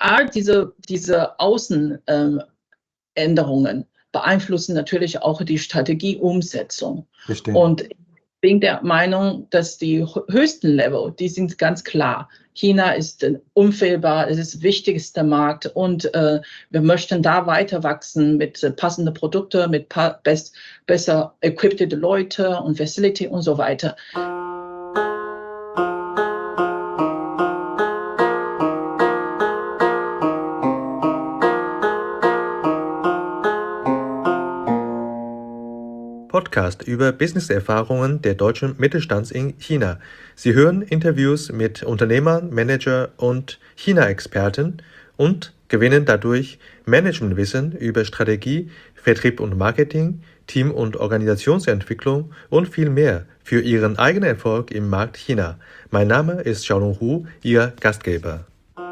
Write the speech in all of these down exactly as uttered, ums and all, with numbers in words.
all diese, diese Außenänderungen ähm, beeinflussen natürlich auch die Strategieumsetzung. Bestimmt. Und ich bin der Meinung, dass die höchsten Level, die sind ganz klar. China ist unfehlbar, es ist der wichtigste Markt und äh, wir möchten da weiter wachsen mit äh, passenden Produkten, mit best, besser equipped Leute und Facility und so weiter. Podcast über Business-Erfahrungen der deutschen Mittelstands in China. Sie hören Interviews mit Unternehmern, Manager und China-Experten und gewinnen dadurch Managementwissen über Strategie, Vertrieb und Marketing, Team- und Organisationsentwicklung und viel mehr für ihren eigenen Erfolg im Markt China. Mein Name ist Xiaolong Hu, Ihr Gastgeber.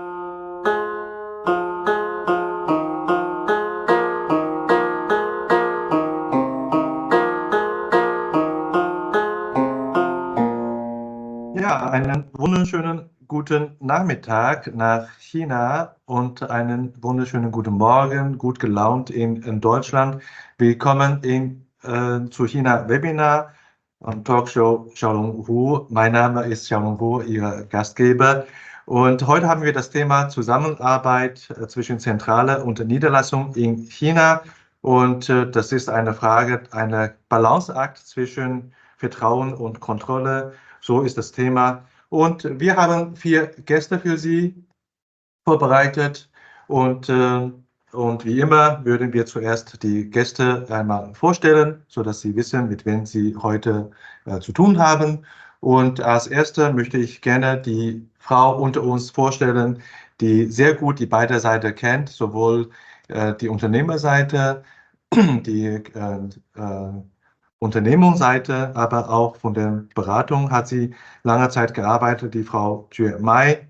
Ja, einen wunderschönen guten Nachmittag nach China und einen wunderschönen guten Morgen, gut gelaunt in, in Deutschland. Willkommen in, äh, zu China Webinar und Talkshow Xiaolong Hu. Mein Name ist Xiaolong Hu, Ihr Gastgeber. Und heute haben wir das Thema Zusammenarbeit äh, zwischen Zentrale und Niederlassung in China. Und äh, das ist eine Frage, ein Balanceakt zwischen Vertrauen und Kontrolle. So ist das Thema. Und wir haben vier Gäste für Sie vorbereitet. Und, äh, und wie immer würden wir zuerst die Gäste einmal vorstellen, sodass Sie wissen, mit wem Sie heute äh, zu tun haben. Und als Erste möchte ich gerne die Frau unter uns vorstellen, die sehr gut die beide Seiten kennt, sowohl äh, die Unternehmerseite, die äh, äh, Unternehmungsseite, aber auch von der Beratung hat sie lange Zeit gearbeitet. Die Frau Jue Mai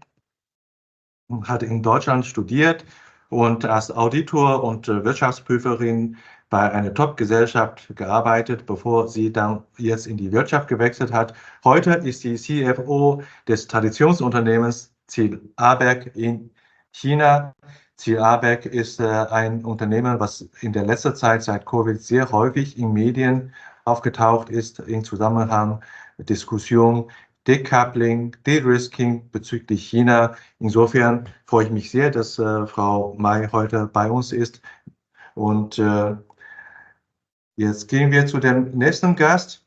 hat in Deutschland studiert und als Auditor und Wirtschaftsprüferin bei einer Top-Gesellschaft gearbeitet, bevor sie dann jetzt in die Wirtschaft gewechselt hat. Heute ist sie C F O des Traditionsunternehmens Ziel Aberg in China. Ziel Aberg ist äh, ein Unternehmen, was in der letzten Zeit seit Covid sehr häufig in Medien aufgetaucht ist, im Zusammenhang mit Diskussion, Decoupling, De-Risking bezüglich China. Insofern freue ich mich sehr, dass äh, Frau Mai heute bei uns ist. Und äh, jetzt gehen wir zu dem nächsten Gast,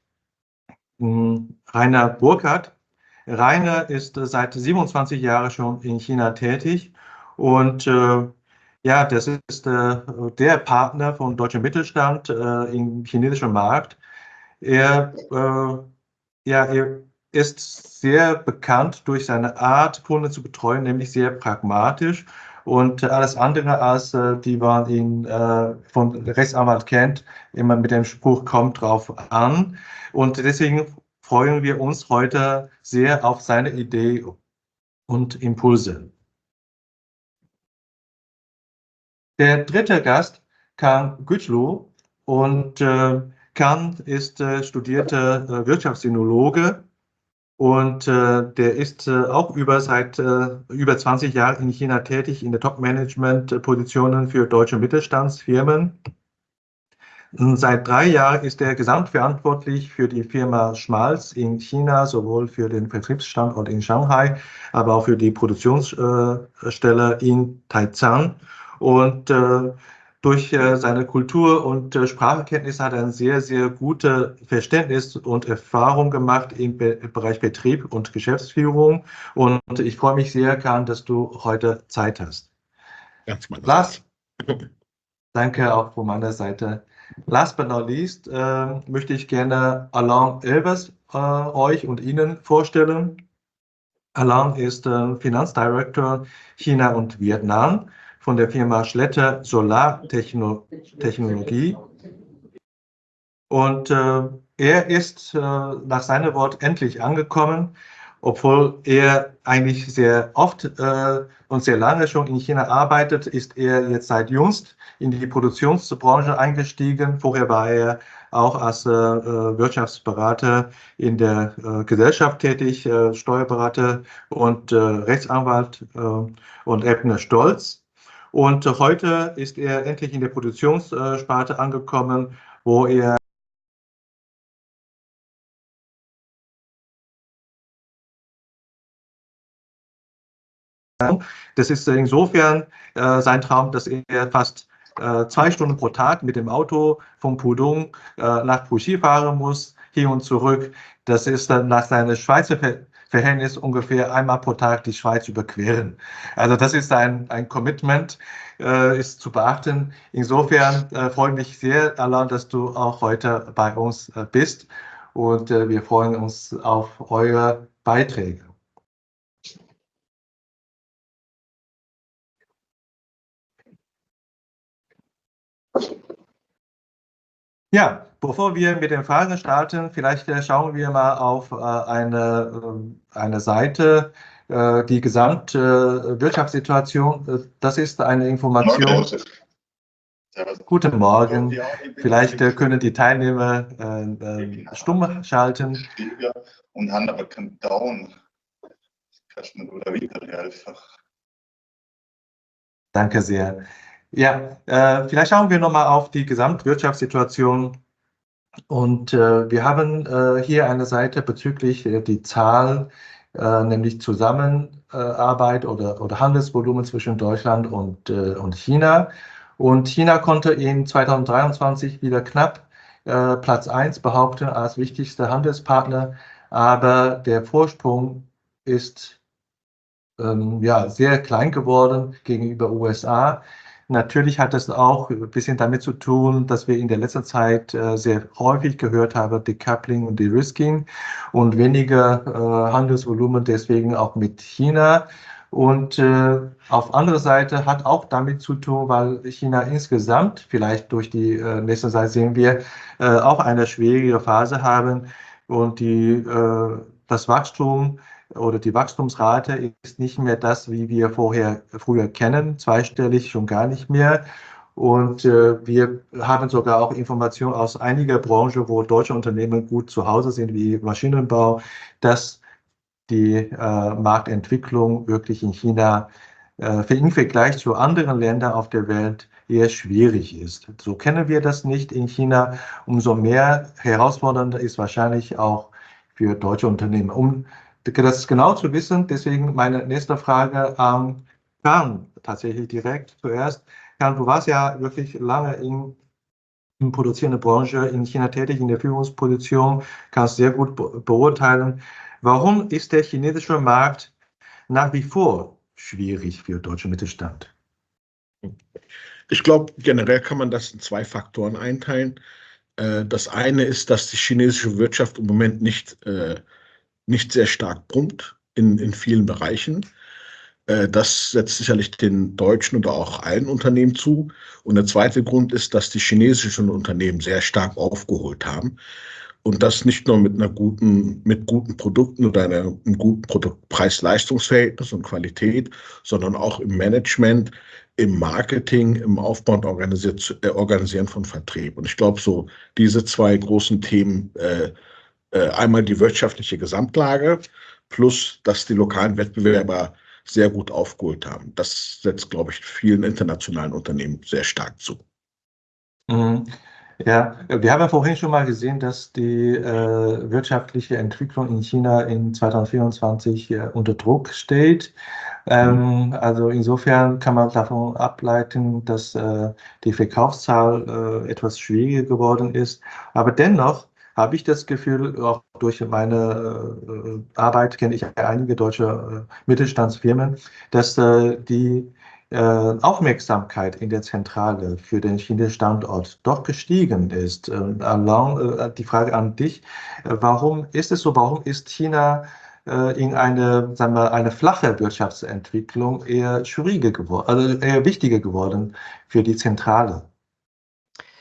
Rainer Burkhardt. Rainer ist äh, seit siebenundzwanzig Jahren schon in China tätig und äh, ja, das ist äh, der Partner von deutschem Mittelstand äh, im chinesischen Markt. Er, äh, ja, er ist sehr bekannt durch seine Art, Kunden zu betreuen, nämlich sehr pragmatisch. Und alles andere als äh, die man ihn äh, von Rechtsanwalt kennt, immer mit dem Spruch kommt drauf an. Und deswegen freuen wir uns heute sehr auf seine Idee und Impulse. Der dritte Gast, Kan Gütlu, und äh, Kan ist äh, studierter äh, Wirtschaftssinologe und äh, der ist äh, auch über seit äh, über zwanzig Jahren in China tätig in der Top-Management-Positionen für deutsche Mittelstandsfirmen. Seit drei Jahren ist er gesamtverantwortlich für die Firma Schmalz in China, sowohl für den Vertriebsstandort in Shanghai, aber auch für die Produktionsstelle in Taicang. Und äh, durch äh, seine Kultur- und äh, Sprachkenntnis hat er ein sehr, sehr gutes Verständnis und Erfahrung gemacht im Be Bereich Betrieb und Geschäftsführung. Und ich freue mich sehr, Kan, dass du heute Zeit hast. Ganz meine Lars, danke auch von meiner Seite. Last but not least äh, möchte ich gerne Alain Elvers äh, euch und Ihnen vorstellen. Alain ist äh, Finanzdirektor China und Vietnam von der Firma Schletter Solartechnologie. Und äh, er ist äh, nach seinem Wort endlich angekommen obwohl er eigentlich sehr oft äh, und sehr lange schon in China arbeitet, ist er jetzt seit jüngst in die Produktionsbranche eingestiegen. Vorher war er auch als äh, Wirtschaftsberater in der äh, Gesellschaft tätig, äh, Steuerberater und äh, Rechtsanwalt äh, und Ebner Stolz. Und heute ist er endlich in der Produktionssparte angekommen, wo er das ist insofern äh, sein Traum, dass er fast äh, zwei Stunden pro Tag mit dem Auto von Pudong äh, nach Puxi fahren muss, hin und zurück. Das ist dann nach seinem Schweizer Ver Verhältnis ungefähr einmal pro Tag die Schweiz überqueren. Also das ist ein, ein Commitment, äh, ist zu beachten. Insofern äh, freue ich mich sehr, Alain, dass du auch heute bei uns äh, bist und äh, wir freuen uns auf eure Beiträge. Ja, bevor wir mit den Fragen starten, vielleicht äh, schauen wir mal auf äh, eine, äh, eine Seite, äh, die Gesamtwirtschaftssituation. Äh, das ist eine Information. Guten Morgen. Vielleicht äh, können die Teilnehmer äh, äh, stumm schalten. Und haben aber keinen Down. Kannst du mir oder weiterhelfen? Danke sehr. Ja, äh, vielleicht schauen wir nochmal auf die Gesamtwirtschaftssituation. Und äh, wir haben äh, hier eine Seite bezüglich äh, die Zahl, äh, nämlich Zusammenarbeit oder, oder Handelsvolumen zwischen Deutschland und, äh, und China. Und China konnte in zweitausenddreiundzwanzig wieder knapp äh, Platz eins behaupten als wichtigster Handelspartner, aber der Vorsprung ist ähm, ja, sehr klein geworden gegenüber U S A. Natürlich hat es auch ein bisschen damit zu tun, dass wir in der letzten Zeit äh, sehr häufig gehört haben, Decoupling und De-Risking und weniger äh, Handelsvolumen deswegen auch mit China. Und äh, auf andere Seite hat auch damit zu tun, weil China insgesamt, vielleicht durch die äh, nächste Zeit sehen wir, äh, auch eine schwierige Phase haben und die, äh, das Wachstum oder die Wachstumsrate ist nicht mehr das, wie wir vorher früher kennen, zweistellig schon gar nicht mehr. Und äh, wir haben sogar auch Informationen aus einiger Branchen, wo deutsche Unternehmen gut zu Hause sind, wie Maschinenbau, dass die äh, Marktentwicklung wirklich in China äh, im Vergleich zu anderen Ländern auf der Welt eher schwierig ist. So kennen wir das nicht in China. Umso mehr herausfordernder ist wahrscheinlich auch für deutsche Unternehmen. Um das genau zu wissen, deswegen meine nächste Frage an Karen tatsächlich direkt zuerst. Karen, du warst ja wirklich lange in, in produzierender Branche in China tätig, in der Führungsposition, kannst sehr gut be beurteilen. Warum ist der chinesische Markt nach wie vor schwierig für deutsche Mittelstand? Ich glaube, generell kann man das in zwei Faktoren einteilen. Das eine ist, dass die chinesische Wirtschaft im Moment nicht nicht sehr stark brummt in, in vielen Bereichen. Äh, das setzt sicherlich den deutschen oder auch allen Unternehmen zu. Und der zweite Grund ist, dass die chinesischen Unternehmen sehr stark aufgeholt haben. Und das nicht nur mit einer guten, mit guten Produkten oder einer, einem guten Produkt-Preis-Leistungs-Verhältnis und Qualität, sondern auch im Management, im Marketing, im Aufbau und äh, Organisieren von Vertrieb. Und ich glaube, so diese zwei großen Themen, äh, einmal die wirtschaftliche Gesamtlage plus, dass die lokalen Wettbewerber sehr gut aufgeholt haben. Das setzt, glaube ich, vielen internationalen Unternehmen sehr stark zu. Mhm. Ja, wir haben ja vorhin schon mal gesehen, dass die äh, wirtschaftliche Entwicklung in China in zweitausendvierundzwanzig äh, unter Druck steht. Ähm, mhm. Also insofern kann man davon ableiten, dass äh, die Verkaufszahl äh, etwas schwieriger geworden ist. Aber dennoch habe ich das Gefühl, auch durch meine äh, Arbeit kenne ich einige deutsche äh, Mittelstandsfirmen, dass äh, die äh, Aufmerksamkeit in der Zentrale für den chinesischen Standort doch gestiegen ist. Äh, Alain, äh, die Frage an dich, äh, warum ist es so, warum ist China äh, in eine, sagen wir, eine flache Wirtschaftsentwicklung eher schwieriger geworden, also eher wichtiger geworden für die Zentrale?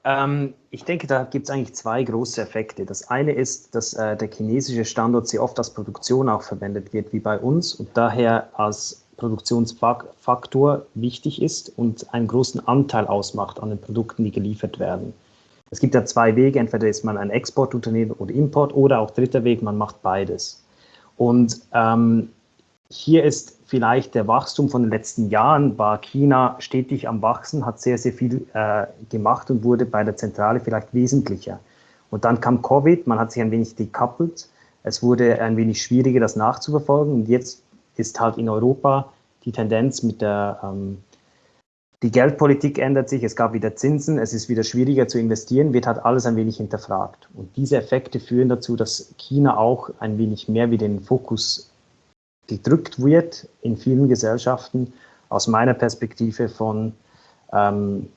Ähm, ich denke, da gibt es eigentlich zwei große Effekte. Das eine ist, dass äh, der chinesische Standort sehr oft als Produktion auch verwendet wird, wie bei uns, und daher als Produktionsfaktor wichtig ist und einen großen Anteil ausmacht an den Produkten, die geliefert werden. Es gibt ja zwei Wege, entweder ist man ein Exportunternehmen oder Import, oder auch dritter Weg, man macht beides. Und ähm, hier ist vielleicht der Wachstum von den letzten Jahren, war China stetig am Wachsen, hat sehr, sehr viel äh, gemacht und wurde bei der Zentrale vielleicht wesentlicher. Und dann kam Covid, man hat sich ein wenig decoupelt, es wurde ein wenig schwieriger, das nachzuverfolgen, und jetzt ist halt in Europa die Tendenz mit der, ähm, die Geldpolitik ändert sich, es gab wieder Zinsen, es ist wieder schwieriger zu investieren, wird halt alles ein wenig hinterfragt. Und diese Effekte führen dazu, dass China auch ein wenig mehr wieder in den Fokus gedrückt wird in vielen Gesellschaften, aus meiner Perspektive von, ähm,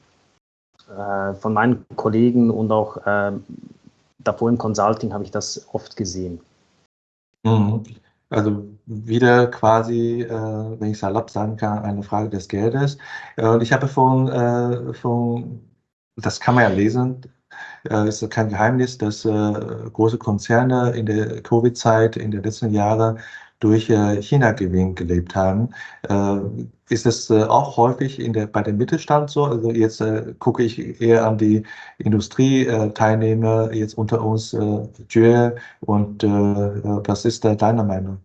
äh, von meinen Kollegen und auch äh, davor im Consulting habe ich das oft gesehen. Mhm. Also wieder quasi, äh, wenn ich salopp sagen kann, eine Frage des Geldes. Äh, Und ich habe von, äh, von, das kann man ja lesen, äh, ist kein Geheimnis, dass äh, große Konzerne in der Covid-Zeit, in den letzten Jahren durch äh, China-Gewinn gelebt haben. Äh, ist das äh, auch häufig in der, bei dem Mittelstand so? Also jetzt äh, gucke ich eher an die Industrieteilnehmer, jetzt unter uns, äh, Jue, und äh, was ist da deine Meinung?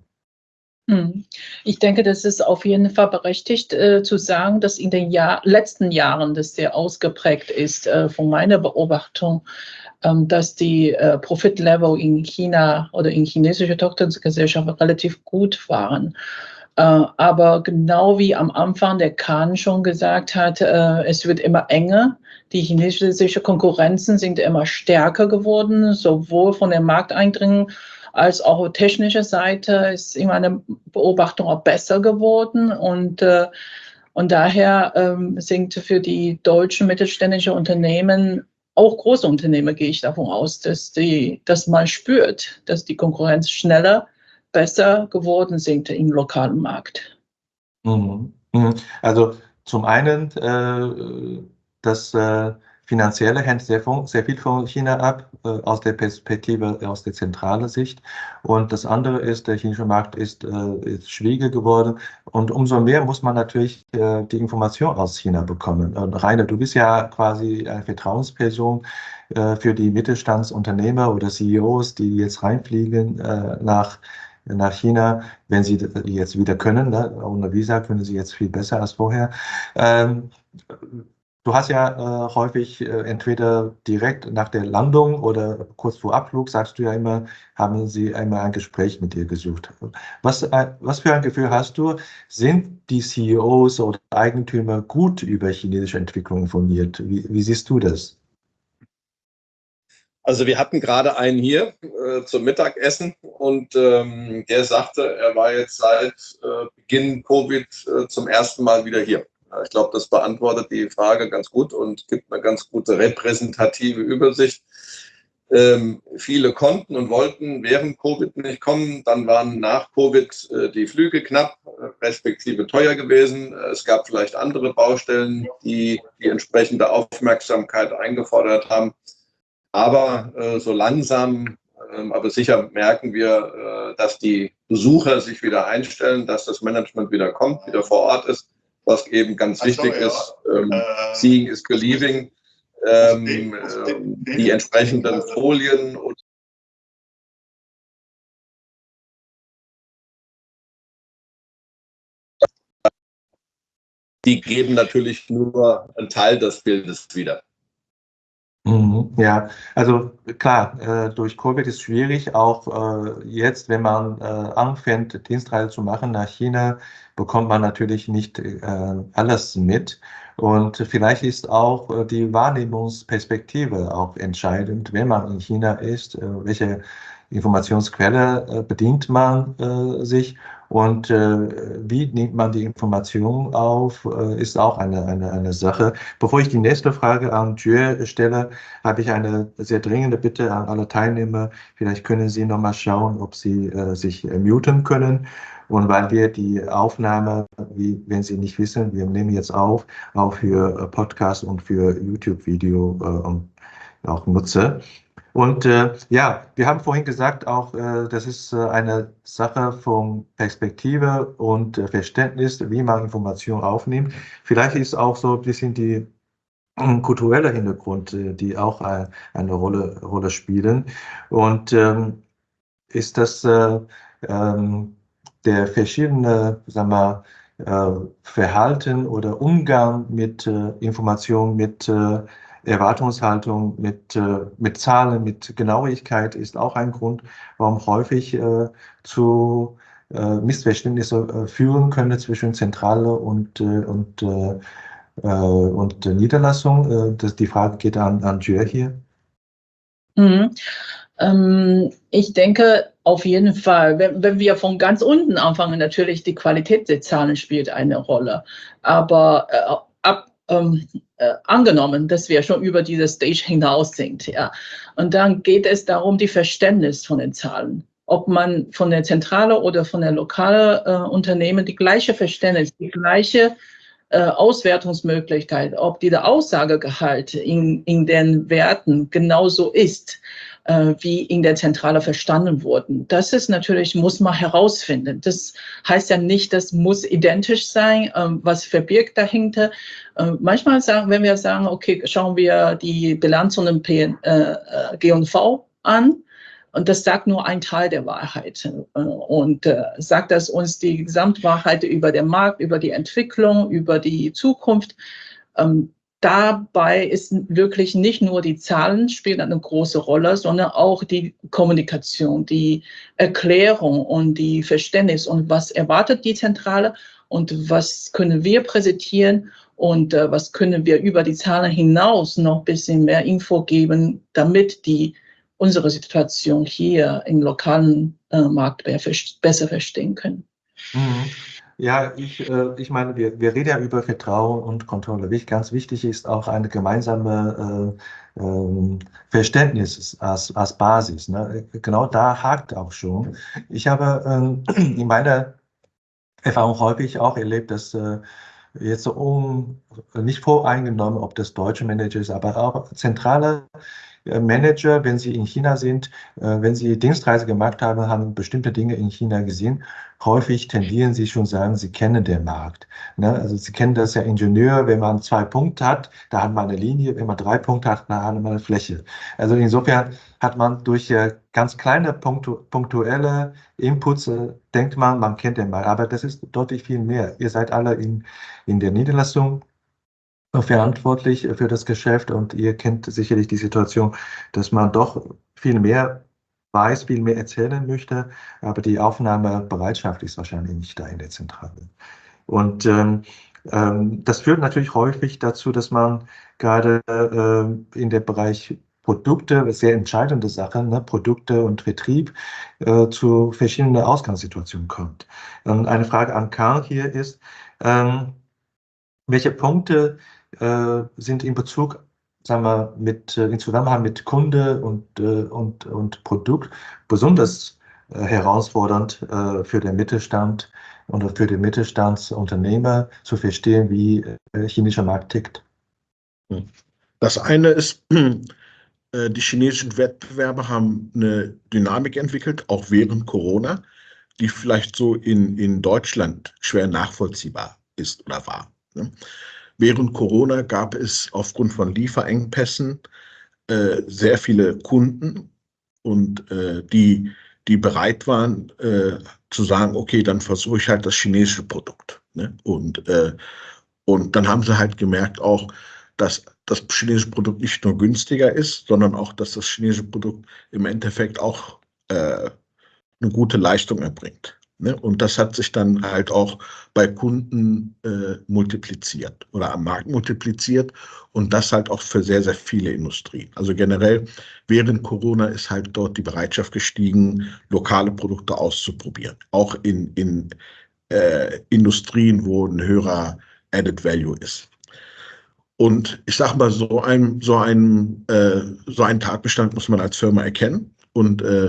Hm. Ich denke, das ist auf jeden Fall berechtigt äh, zu sagen, dass in den Jahr, letzten Jahren das sehr ausgeprägt ist, äh, von meiner Beobachtung, ähm, dass die äh, Profit-Level in China oder in chinesische Tochtergesellschaften relativ gut waren. Äh, aber genau wie am Anfang der Kahn schon gesagt hat, äh, es wird immer enger. Die chinesische Konkurrenzen sind immer stärker geworden, sowohl von der Markteindringung als auch technischer Seite ist in meiner Beobachtung auch besser geworden. Und, äh, und daher ähm, sind für die deutschen mittelständischen Unternehmen, auch große Unternehmen, gehe ich davon aus, dass, die, dass man spürt, dass die Konkurrenz schneller, besser geworden sind im lokalen Markt. Mhm. Mhm. Also zum einen, äh, das äh, Finanzielle hängt sehr, von, sehr viel von China ab, äh, aus der Perspektive, aus der zentralen Sicht. Und das andere ist, der chinesische Markt ist, äh, ist schwieriger geworden. Und umso mehr muss man natürlich äh, die Information aus China bekommen. Und Rainer, du bist ja quasi eine Vertrauensperson äh, für die Mittelstandsunternehmer oder C E Os, die jetzt reinfliegen äh, nach nach China, wenn sie jetzt wieder können, ne? Ohne Visa können sie jetzt viel besser als vorher. Ähm, du hast ja äh, häufig äh, entweder direkt nach der Landung oder kurz vor Abflug, sagst du ja immer, haben sie einmal ein Gespräch mit dir gesucht. Was, äh, was für ein Gefühl hast du? Sind die C E Os oder Eigentümer gut über chinesische Entwicklung informiert? Wie, wie siehst du das? Also wir hatten gerade einen hier äh, zum Mittagessen, und ähm, der sagte, er war jetzt seit äh, Beginn Covid äh, zum ersten Mal wieder hier. Ich glaube, das beantwortet die Frage ganz gut und gibt eine ganz gute repräsentative Übersicht. Ähm, viele konnten und wollten während Covid nicht kommen. Dann waren nach Covid äh, die Flüge knapp, äh, respektive teuer gewesen. Es gab vielleicht andere Baustellen, die die entsprechende Aufmerksamkeit eingefordert haben. Aber äh, so langsam, äh, aber sicher merken wir, äh, dass die Besucher sich wieder einstellen, dass das Management wieder kommt, wieder vor Ort ist, was eben ganz Ach so, wichtig ja. ist. Ähm, Äh, Seeing is believing. Ähm, äh, die entsprechenden Folien und die geben natürlich nur einen Teil des Bildes wieder. Mhm, ja, also klar, äh, durch Covid ist schwierig, auch äh, jetzt, wenn man äh, anfängt, Dienstreise zu machen nach China, bekommt man natürlich nicht äh, alles mit. Und vielleicht ist auch äh, die Wahrnehmungsperspektive auch entscheidend, wenn man in China ist, äh, welche Informationsquelle äh, bedient man äh, sich, und äh, wie nimmt man die Information auf, äh, ist auch eine, eine, eine Sache. Bevor ich die nächste Frage an Jue stelle, habe ich eine sehr dringende Bitte an alle Teilnehmer. Vielleicht können Sie noch mal schauen, ob Sie äh, sich äh, muten können. Und weil wir die Aufnahme, wie wenn Sie nicht wissen, wir nehmen jetzt auf, auch für Podcast und für YouTube-Video äh, und auch nutze. Und äh, ja, wir haben vorhin gesagt, auch äh, das ist äh, eine Sache von Perspektive und äh, Verständnis, wie man Informationen aufnimmt. Vielleicht ist auch so ein bisschen die äh, kulturelle Hintergrund, äh, die auch äh, eine Rolle, Rolle spielen. Und ähm, ist das äh, ähm, der verschiedene, sagen wir, äh, Verhalten oder Umgang mit äh, Informationen, mit äh, Erwartungshaltung, mit, äh, mit Zahlen, mit Genauigkeit ist auch ein Grund, warum häufig äh, zu äh, Missverständnissen äh, führen können zwischen Zentrale und, äh, und, äh, äh, und Niederlassung. Äh, das, die Frage geht an, an Jür hier. Mhm. Ähm, ich denke auf jeden Fall, wenn, wenn wir von ganz unten anfangen, natürlich die Qualität der Zahlen spielt eine Rolle. Aber äh, ab, ähm, äh, angenommen, dass wir schon über diese Stage hinaus sind, ja, und dann geht es darum, die Verständnis von den Zahlen. Ob man von der Zentrale oder von der lokalen äh, Unternehmen die gleiche Verständnis, die gleiche äh, Auswertungsmöglichkeit, ob dieser Aussagegehalt in, in den Werten genauso ist, äh, wie in der Zentrale verstanden wurden. Das ist natürlich, muss man herausfinden. Das heißt ja nicht, das muss identisch sein, äh, was verbirgt dahinter. Äh, manchmal sagen, wenn wir sagen, okay, schauen wir die Bilanz von dem P, äh, G und V an, und das sagt nur ein Teil der Wahrheit und äh, sagt das uns die Gesamtwahrheit über den Markt, über die Entwicklung, über die Zukunft. Ähm, dabei ist wirklich nicht nur die Zahlen spielen eine große Rolle, sondern auch die Kommunikation, die Erklärung und die Verständnis und was erwartet die Zentrale und was können wir präsentieren und äh, was können wir über die Zahlen hinaus noch ein bisschen mehr Info geben, damit die unsere Situation hier im lokalen äh, Markt besser verstehen können. Mhm. Ja, ich, äh, ich meine, wir, wir reden ja über Vertrauen und Kontrolle. Wie ganz wichtig ist auch eine gemeinsame äh, ähm, Verständnis als, als Basis. Ne? Genau da hakt auch schon. Ich habe ähm, in meiner Erfahrung häufig auch erlebt, dass äh, jetzt so um, nicht voreingenommen, ob das deutsche Manager ist, aber auch zentrale Manager, wenn sie in China sind, wenn sie Dienstreise gemacht haben, haben bestimmte Dinge in China gesehen. Häufig tendieren sie schon sagen, sie kennen den Markt. Also sie kennen das ja Ingenieur, wenn man zwei Punkte hat, da hat man eine Linie, wenn man drei Punkte hat, da hat man eine Fläche. Also insofern hat man durch ganz kleine punktuelle Inputs, denkt man, man kennt den Markt. Aber das ist deutlich viel mehr. Ihr seid alle in, in der Niederlassung verantwortlich für das Geschäft und ihr kennt sicherlich die Situation, dass man doch viel mehr weiß, viel mehr erzählen möchte, aber die Aufnahmebereitschaft ist wahrscheinlich nicht da in der Zentrale. Und ähm, ähm, das führt natürlich häufig dazu, dass man gerade äh, in dem Bereich Produkte, sehr entscheidende Sachen, ne, Produkte und Vertrieb, äh, zu verschiedenen Ausgangssituationen kommt. Und eine Frage an Karl hier ist, ähm, welche Punkte äh, sind in Bezug, sagen wir, mit, äh, in Zusammenhang mit Kunde und, äh, und, und Produkt besonders äh, herausfordernd äh, für den Mittelstand oder für den Mittelstandsunternehmer zu verstehen, wie der chinesische Markt tickt? Das eine ist, äh, die chinesischen Wettbewerber haben eine Dynamik entwickelt, auch während Corona, die vielleicht so in, in Deutschland schwer nachvollziehbar ist oder war. Ne? Während Corona gab es aufgrund von Lieferengpässen äh, sehr viele Kunden und äh, die, die bereit waren äh, zu sagen, okay, dann versuche ich halt das chinesische Produkt. Ne? Und, äh, und dann haben sie halt gemerkt auch, dass das chinesische Produkt nicht nur günstiger ist, sondern auch, dass das chinesische Produkt im Endeffekt auch äh, eine gute Leistung erbringt. Ne? Und das hat sich dann halt auch bei Kunden äh, multipliziert oder am Markt multipliziert und das halt auch für sehr, sehr viele Industrien. Also generell während Corona ist halt dort die Bereitschaft gestiegen, lokale Produkte auszuprobieren, auch in, in äh, Industrien, wo ein höherer Added Value ist. Und ich sage mal, so ein, so, ein, äh, so einen Tatbestand muss man als Firma erkennen und äh,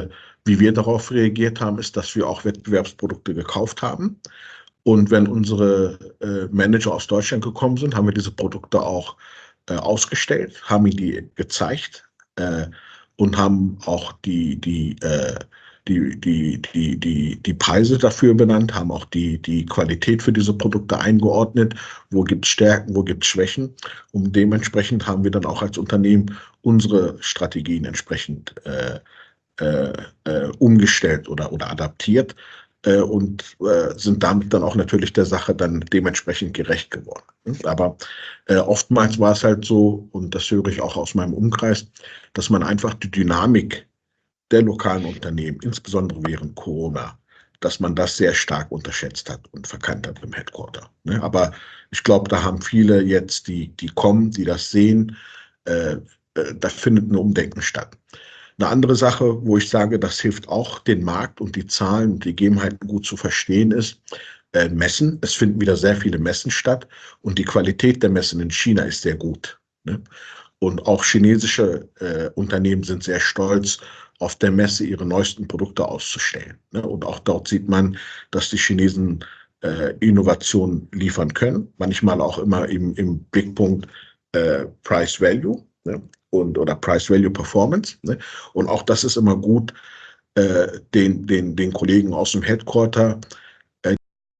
Wie wir darauf reagiert haben, ist, dass wir auch Wettbewerbsprodukte gekauft haben. Und wenn unsere äh, Manager aus Deutschland gekommen sind, haben wir diese Produkte auch äh, ausgestellt, haben ihnen die gezeigt äh, und haben auch die, die, äh, die, die, die, die, die Preise dafür benannt, haben auch die, die Qualität für diese Produkte eingeordnet, wo gibt es Stärken, wo gibt es Schwächen. Und dementsprechend haben wir dann auch als Unternehmen unsere Strategien entsprechend äh, äh, äh, umgestellt oder, oder adaptiert. Und äh, sind damit dann auch natürlich der Sache dann dementsprechend gerecht geworden. Aber äh, oftmals war es halt so, und das höre ich auch aus meinem Umkreis, dass man einfach die Dynamik der lokalen Unternehmen, insbesondere während Corona, dass man das sehr stark unterschätzt hat und verkannt hat im Headquarter. Ne? Aber ich glaube, da haben viele jetzt, die, die kommen, die das sehen, äh, äh, da findet ein Umdenken statt. Eine andere Sache, wo ich sage, das hilft auch, den Markt und die Zahlen und die Gegebenheiten gut zu verstehen, ist äh, Messen. Es finden wieder sehr viele Messen statt und die Qualität der Messen in China ist sehr gut. Ne? Und auch chinesische äh, Unternehmen sind sehr stolz, auf der Messe ihre neuesten Produkte auszustellen. Ne? Und auch dort sieht man, dass die Chinesen äh, Innovationen liefern können, manchmal auch immer im, im Blickpunkt äh, Price Value. Ne? Und, oder Price-Value-Performance. Ne? Und auch das ist immer gut, äh, den, den, den Kollegen aus dem Headquarter äh,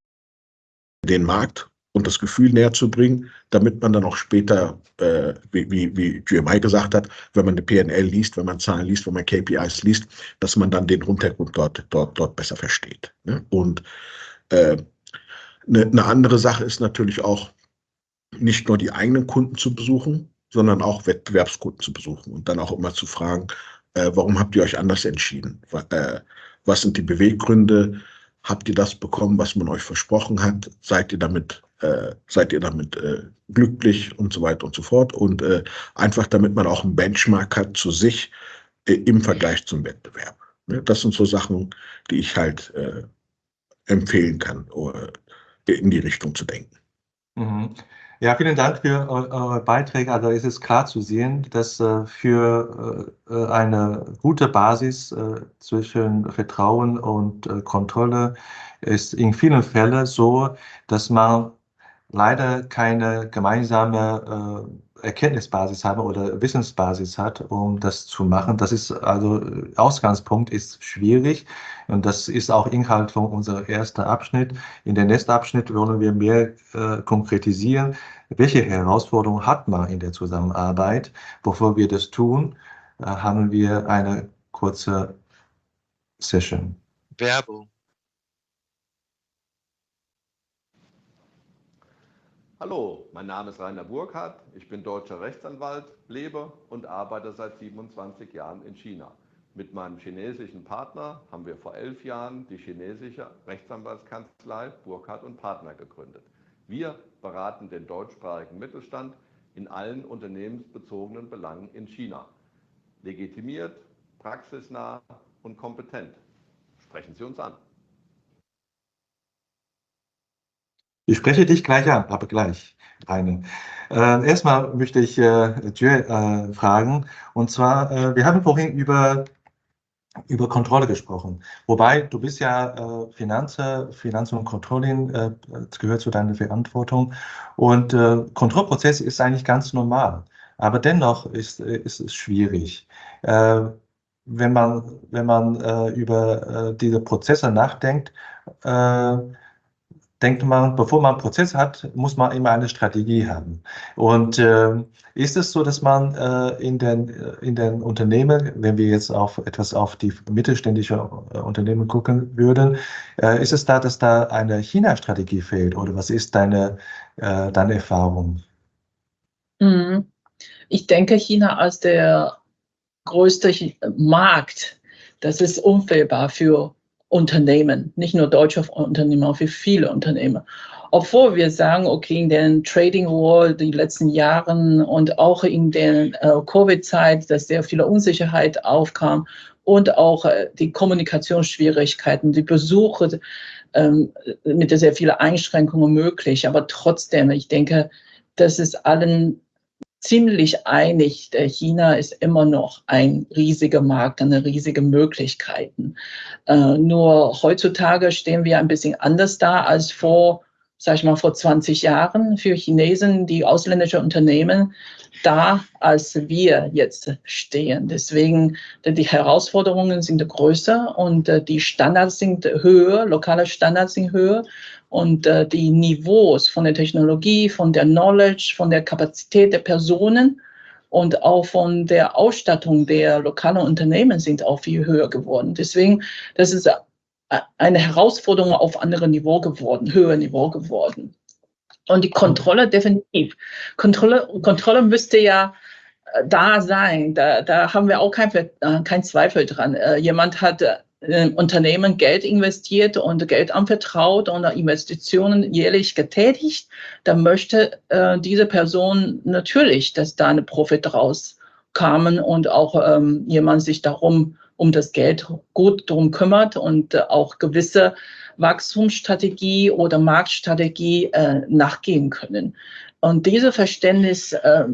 den Markt und das Gefühl näher zu bringen, damit man dann auch später, äh, wie, wie, wie G M I gesagt hat, wenn man eine P und L liest, wenn man Zahlen liest, wenn man K P Is liest, dass man dann den Hintergrund dort, dort, dort besser versteht. Ne? Und äh, eine, eine andere Sache ist natürlich auch, nicht nur die eigenen Kunden zu besuchen, sondern auch Wettbewerbskunden zu besuchen und dann auch immer zu fragen, äh, warum habt ihr euch anders entschieden? Äh, was sind die Beweggründe? Habt ihr das bekommen, was man euch versprochen hat? Seid ihr damit, äh, seid ihr damit äh, glücklich und so weiter und so fort? Und äh, einfach, damit man auch einen Benchmark hat zu sich äh, im Vergleich zum Wettbewerb. Ne? Das sind so Sachen, die ich halt äh, empfehlen kann, äh, in die Richtung zu denken. Mhm. Ja, vielen Dank für eure Beiträge. Also es ist klar zu sehen, dass äh, für äh, eine gute Basis äh, zwischen Vertrauen und äh, Kontrolle ist in vielen Fällen so, dass man leider keine gemeinsame äh, Erkenntnisbasis haben oder Wissensbasis hat, um das zu machen. Das ist also Ausgangspunkt ist schwierig und das ist auch Inhalt von unserem ersten Abschnitt. In der nächsten Abschnitt wollen wir mehr äh, konkretisieren, welche Herausforderungen hat man in der Zusammenarbeit. Bevor wir das tun, äh, haben wir eine kurze Session. Werbung. Hallo, mein Name ist Rainer Burkhardt, ich bin deutscher Rechtsanwalt, lebe und arbeite seit siebenundzwanzig Jahren in China. Mit meinem chinesischen Partner haben wir vor elf Jahren die chinesische Rechtsanwaltskanzlei Burkhardt und Partner gegründet. Wir beraten den deutschsprachigen Mittelstand in allen unternehmensbezogenen Belangen in China. Legitimiert, praxisnah und kompetent. Sprechen Sie uns an. Ich spreche dich gleich an, aber gleich, Rainer. Äh, erstmal möchte ich äh, Joel äh, fragen, und zwar, äh, wir haben vorhin über, über Kontrolle gesprochen, wobei du bist ja äh, Finanzen, Finanz und Controlling, äh, das gehört zu deiner Verantwortung, und äh, Kontrollprozess ist eigentlich ganz normal, aber dennoch ist, ist es schwierig. Äh, wenn man, wenn man äh, über äh, diese Prozesse nachdenkt, äh, denkt man, bevor man einen Prozess hat, muss man immer eine Strategie haben. Und äh, ist es so, dass man äh, in, den, in den Unternehmen, wenn wir jetzt auf etwas auf die mittelständische äh, Unternehmen gucken würden, äh, ist es da, dass da eine China-Strategie fehlt? Oder was ist deine, äh, deine Erfahrung? Ich denke, China als der größte Markt, das ist unfehlbar für Unternehmen, nicht nur deutsche Unternehmen, auch für viele Unternehmen. Obwohl wir sagen, okay, in den Trading War die letzten Jahren und auch in der äh, Covid-Zeit, dass sehr viele Unsicherheit aufkam und auch äh, die Kommunikationsschwierigkeiten, die Besuche ähm, mit sehr vielen Einschränkungen möglich. Aber trotzdem, ich denke, das ist allen ziemlich einig, der China ist immer noch ein riesiger Markt, eine riesige Möglichkeiten. Äh, nur heutzutage stehen wir ein bisschen anders da als vor, sag ich mal, vor zwanzig Jahren für Chinesen, die ausländische Unternehmen, da als wir jetzt stehen. Deswegen, die Herausforderungen sind größer und äh, die Standards sind höher, lokale Standards sind höher. Und äh, die Niveaus von der Technologie, von der Knowledge, von der Kapazität der Personen und auch von der Ausstattung der lokalen Unternehmen sind auch viel höher geworden. Deswegen, das ist eine Herausforderung auf anderem Niveau geworden, höher Niveau geworden. Und die Kontrolle definitiv. Kontrolle, Kontrolle müsste ja da sein. Da, da haben wir auch kein, kein Zweifel dran. Jemand hat in Unternehmen Geld investiert und Geld anvertraut und Investitionen jährlich getätigt, dann möchte äh, diese Person natürlich, dass da eine Profit draus kam und auch ähm, jemand sich darum um das Geld gut drum kümmert und äh, auch gewisse Wachstumsstrategie oder Marktstrategie äh, nachgehen können. Und dieses Verständnis, äh,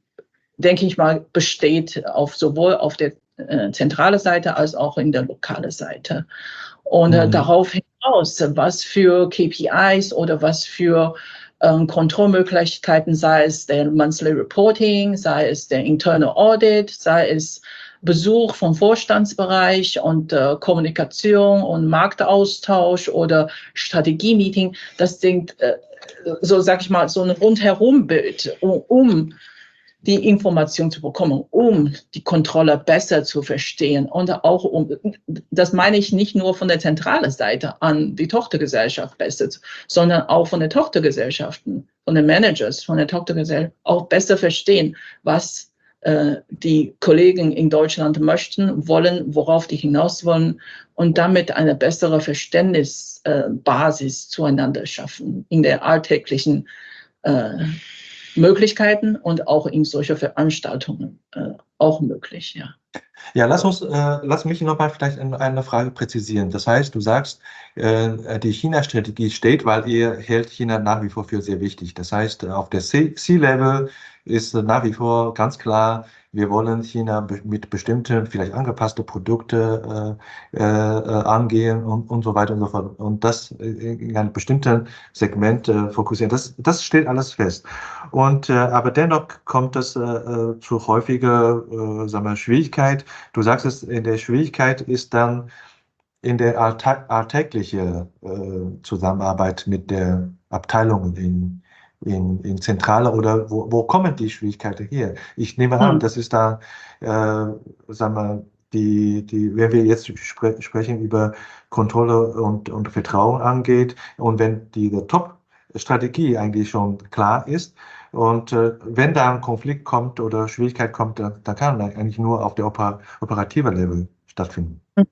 denke ich mal, besteht auf sowohl auf der zentrale Seite als auch in der lokalen Seite. Und äh, mhm. darauf hinaus, was für K P Is oder was für ähm, Kontrollmöglichkeiten, sei es der Monthly Reporting, sei es der Internal Audit, sei es Besuch vom Vorstandsbereich und äh, Kommunikation und Marktaustausch oder Strategie-Meeting, das sind, äh, so sag ich mal, so ein Rundherum-Bild, um, um die Information zu bekommen, um die Kontrolle besser zu verstehen und auch um, das meine ich nicht nur von der zentralen Seite an die Tochtergesellschaft besser, sondern auch von den Tochtergesellschaften, von den Managers, von der Tochtergesellschaft auch besser verstehen, was äh, die Kollegen in Deutschland möchten, wollen, worauf die hinaus wollen und damit eine bessere Verständnisbasis äh, zueinander schaffen in der alltäglichen äh, Möglichkeiten und auch in solche Veranstaltungen äh, auch möglich, ja. Ja, lass uns, äh, lass mich nochmal vielleicht eine Frage präzisieren. Das heißt, du sagst, äh, die China-Strategie steht, weil ihr hält China nach wie vor für sehr wichtig. Das heißt, auf der C-Level ist nach wie vor ganz klar, wir wollen China mit bestimmten, vielleicht angepasste Produkte äh, äh, angehen und, und so weiter und so fort. Und das in einem bestimmten Segment äh, fokussieren. Das, das steht alles fest. Und, äh, aber dennoch kommt es äh, zu häufiger äh, sagen wir, Schwierigkeit. Du sagst es, in der Schwierigkeit ist dann in der alltäglichen äh, Zusammenarbeit mit der Abteilung in In, in Zentrale oder wo, wo kommen die Schwierigkeiten her? Ich nehme an, hm. das ist da, äh, sagen wir, die, die, wenn wir jetzt spre sprechen über Kontrolle und, und Vertrauen angeht und wenn diese Top-Strategie eigentlich schon klar ist und äh, wenn da ein Konflikt kommt oder Schwierigkeit kommt, da, da kann eigentlich nur auf der Oper operativen Level stattfinden. Hm.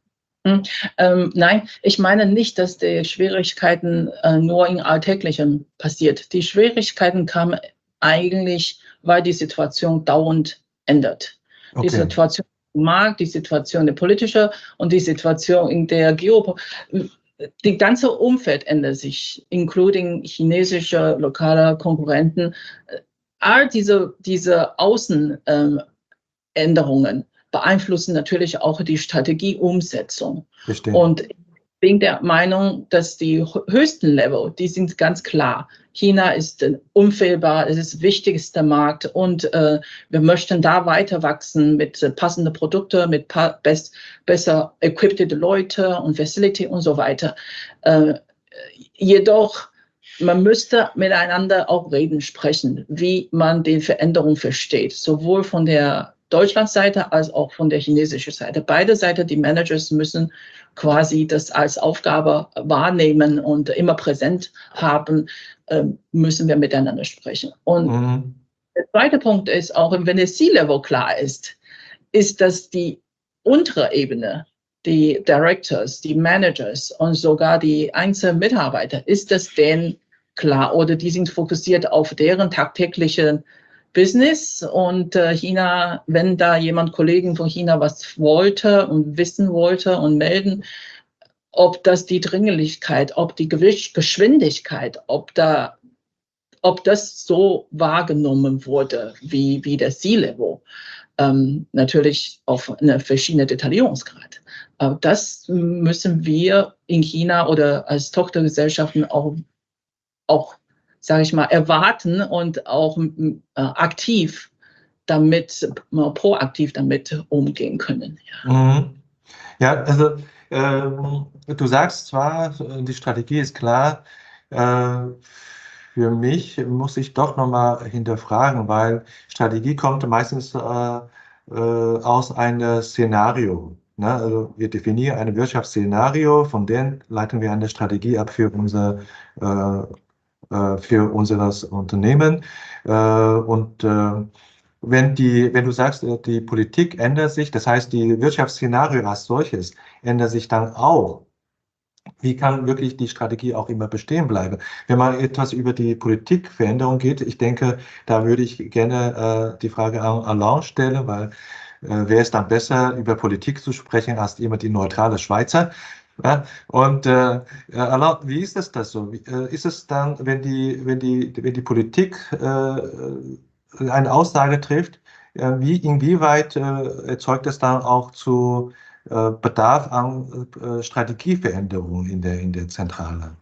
Ähm, nein, ich meine nicht, dass die Schwierigkeiten äh, nur in Alltäglichen passiert. Die Schwierigkeiten kamen eigentlich, weil die Situation dauernd ändert. Okay. Die Situation im Markt, die Situation der politische und die Situation in der Geopolitik. Die ganze Umfeld ändert sich, including chinesische lokale Konkurrenten. All diese, diese Außenänderungen ähm, beeinflussen natürlich auch die Strategieumsetzung. Verstehen. Und ich bin der Meinung, dass die höchsten Level, die sind ganz klar. China ist unfehlbar, es ist der wichtigste Markt und äh, wir möchten da weiter wachsen mit äh, passenden Produkten, mit best, besser equipped Leute und Facility und so weiter. Äh, jedoch man müsste miteinander auch reden, sprechen, wie man die Veränderung versteht, sowohl von der Deutschlandseite als auch von der chinesischen Seite. Beide Seiten, die Managers müssen quasi das als Aufgabe wahrnehmen und immer präsent haben, müssen wir miteinander sprechen. Und mhm. der zweite Punkt ist auch, wenn der C-Level klar ist, ist, dass die untere Ebene, die Directors, die Managers und sogar die einzelnen Mitarbeiter, ist das denen klar oder die sind fokussiert auf deren tagtäglichen Business und äh, China, wenn da jemand, Kollegen von China was wollte und wissen wollte und melden, ob das die Dringlichkeit, ob die Geschwindigkeit, ob da ob das so wahrgenommen wurde wie, wie der C-Level. Ähm, natürlich auf eine verschiedene Detaillierungsgrad. Aber das müssen wir in China oder als Tochtergesellschaften auch, auch sage ich mal, erwarten und auch äh, aktiv damit, äh, proaktiv damit umgehen können. Ja, mhm. Ja, also ähm, du sagst zwar, die Strategie ist klar, äh, für mich muss ich doch nochmal hinterfragen, weil Strategie kommt meistens äh, äh, aus einem Szenario. Ne? Also wir definieren ein Wirtschaftsszenario, von dem leiten wir eine Strategie ab für unser, äh, äh, für unseres Unternehmen. Äh, und äh, wenn die, wenn du sagst, äh, die Politik ändert sich, das heißt, die Wirtschaftsszenario als solches ändert sich dann auch. Wie kann wirklich die Strategie auch immer bestehen bleiben? Wenn man etwas über die Politikveränderung geht, ich denke, da würde ich gerne äh, die Frage an Alain stellen, weil äh, wer ist dann besser, über Politik zu sprechen, als immer die neutrale Schweizer? Ja, und äh, Alain, wie ist das, das so? Wie, äh, ist es dann, wenn die, wenn die, wenn die Politik äh, eine Aussage trifft, äh, wie, inwieweit äh, erzeugt es dann auch zu äh, Bedarf an äh, Strategieveränderungen in der, in der Zentrale?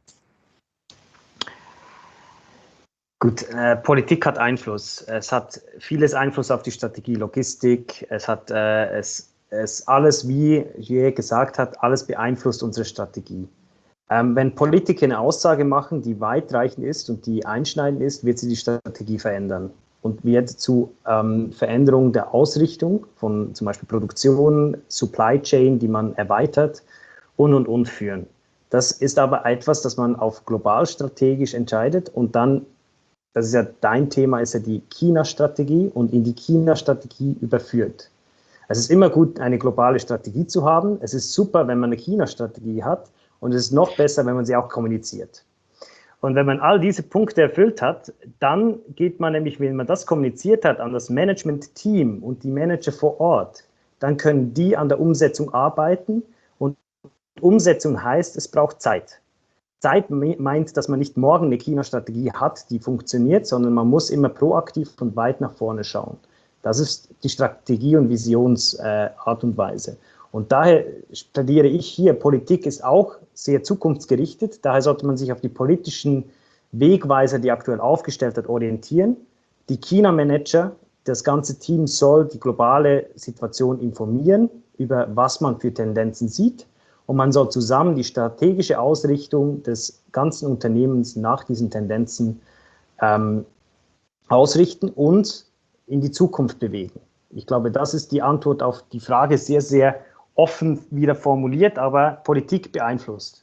Gut, äh, Politik hat Einfluss. Es hat vieles Einfluss auf die Strategie, Logistik. Es hat äh, es, es alles, wie Jie gesagt hat, alles beeinflusst unsere Strategie. Ähm, wenn Politiker eine Aussage machen, die weitreichend ist und die einschneidend ist, wird sie die Strategie verändern und wird zu ähm, Veränderungen der Ausrichtung von zum Beispiel Produktion, Supply Chain, die man erweitert und und und führen. Das ist aber etwas, das man auf global strategisch entscheidet und dann, das ist ja dein Thema, ist ja die China-Strategie und in die China-Strategie überführt. Es ist immer gut, eine globale Strategie zu haben. Es ist super, wenn man eine China-Strategie hat und es ist noch besser, wenn man sie auch kommuniziert. Und wenn man all diese Punkte erfüllt hat, dann geht man nämlich, wenn man das kommuniziert hat, an das Management-Team und die Manager vor Ort. Dann können die an der Umsetzung arbeiten und Umsetzung heißt, es braucht Zeit. Zeit meint, dass man nicht morgen eine China-Strategie hat, die funktioniert, sondern man muss immer proaktiv und weit nach vorne schauen. Das ist die Strategie- und Visionsart und Weise. Und daher plädiere ich hier, Politik ist auch sehr zukunftsgerichtet. Daher sollte man sich auf die politischen Wegweiser, die aktuell aufgestellt hat, orientieren. Die China-Manager, das ganze Team soll die globale Situation informieren, über was man für Tendenzen sieht. Und man soll zusammen die strategische Ausrichtung des ganzen Unternehmens nach diesen Tendenzen ähm, ausrichten und in die Zukunft bewegen. Ich glaube, das ist die Antwort auf die Frage, sehr, sehr offen wieder formuliert, aber Politik beeinflusst.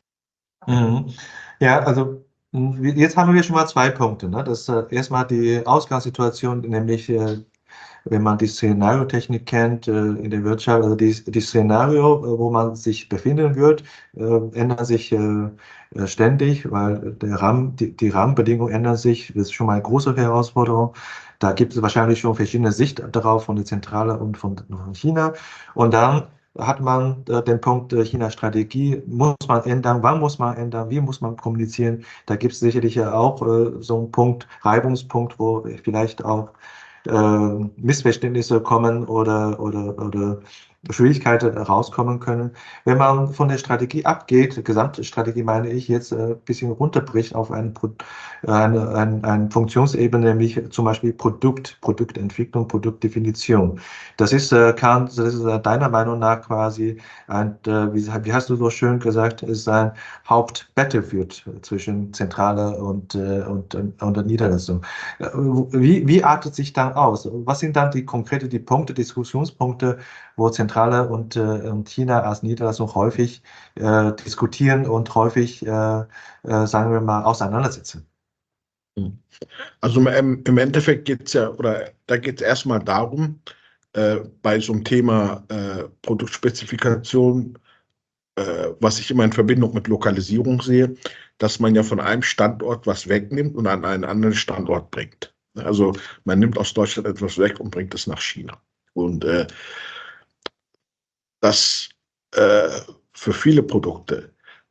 Mhm. Ja, also jetzt haben wir schon mal zwei Punkte. Ne? Das ist äh, erstmal die Ausgangssituation, nämlich äh, wenn man die Szenariotechnik kennt äh, in der Wirtschaft, also die, die Szenario, äh, wo man sich befinden wird, äh, ändern sich äh, äh, ständig, weil der Rahmen, die, die Rahmenbedingungen ändern sich. Das ist schon mal eine große Herausforderung. Da gibt es wahrscheinlich schon verschiedene Sicht darauf von der Zentrale und von, von China. Und dann hat man äh, den Punkt äh, China-Strategie, muss man ändern, wann muss man ändern, wie muss man kommunizieren. Da gibt es sicherlich ja auch äh, so einen Punkt, Reibungspunkt, wo vielleicht auch äh, Missverständnisse kommen oder, oder, oder Schwierigkeiten rauskommen können. Wenn man von der Strategie abgeht, gesamte Strategie meine ich jetzt ein äh, bisschen runterbricht auf eine, eine, eine, eine Funktionsebene, nämlich zum Beispiel Produkt, Produktentwicklung, Produktdefinition. Das ist, äh, kann, das ist äh, deiner Meinung nach quasi, ein, äh, wie, wie hast du so schön gesagt, ist ein Hauptbattlefield zwischen Zentrale und, äh, und, und der Niederlassung. Wie, wie artet sich dann aus? Was sind dann die konkrete, die Punkte, Diskussionspunkte, wo Zentrale und, äh, und China als Niederlassung häufig äh, diskutieren und häufig, äh, äh, sagen wir mal, auseinandersetzen? Also im, im Endeffekt geht es ja, oder da geht es erstmal darum, äh, bei so einem Thema äh, Produktspezifikation, äh, was ich immer in Verbindung mit Lokalisierung sehe, dass man ja von einem Standort was wegnimmt und an einen anderen Standort bringt. Also man nimmt aus Deutschland etwas weg und bringt es nach China. Und äh, das äh, für viele Produkte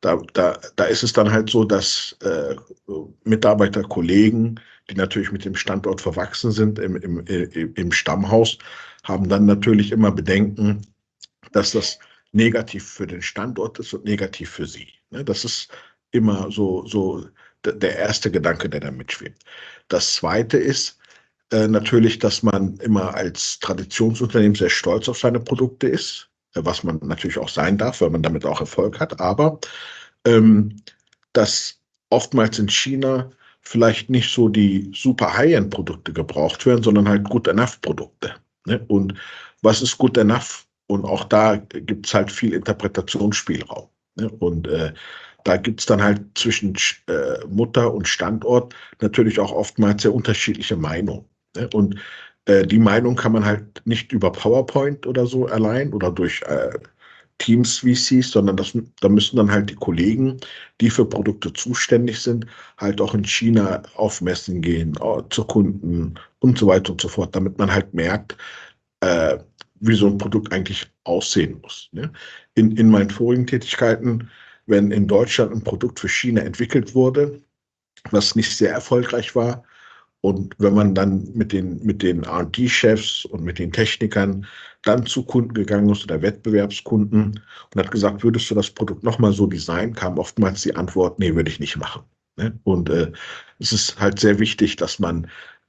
da, da, da ist es dann halt so, dass äh, Mitarbeiter, Kollegen, die natürlich mit dem Standort verwachsen sind im, im, im Stammhaus, haben dann natürlich immer Bedenken, dass das negativ für den Standort ist und negativ für sie. Das ist immer so, so der erste Gedanke, der da mitschwebt. Das zweite ist äh, natürlich, dass man immer als Traditionsunternehmen sehr stolz auf seine Produkte ist, was man natürlich auch sein darf, weil man damit auch Erfolg hat, aber ähm, dass oftmals in China vielleicht nicht so die super High-End-Produkte gebraucht werden, sondern halt Good-Enough-Produkte. Ne? Und was ist Good-Enough? Und auch da gibt es halt viel Interpretationsspielraum. Ne? Und äh, da gibt es dann halt zwischen äh, Mutter und Standort natürlich auch oftmals sehr unterschiedliche Meinungen. Ne? Und äh, die Meinung kann man halt nicht über PowerPoint oder so allein oder durch äh, Teams-V Cs, sondern das, da müssen dann halt die Kollegen, die für Produkte zuständig sind, halt auch in China auf Messen gehen, zu Kunden und so weiter und so fort, damit man halt merkt, äh, wie so ein Produkt eigentlich aussehen muss. Ne? In, in meinen vorigen Tätigkeiten, wenn in Deutschland ein Produkt für China entwickelt wurde, was nicht sehr erfolgreich war, und wenn man dann mit den, mit den R und D-Chefs und mit den Technikern dann zu Kunden gegangen ist oder Wettbewerbskunden und hat gesagt, würdest du das Produkt nochmal so designen, kam oftmals die Antwort, nee, würde ich nicht machen. Ne? Und äh, es ist halt sehr wichtig, dass man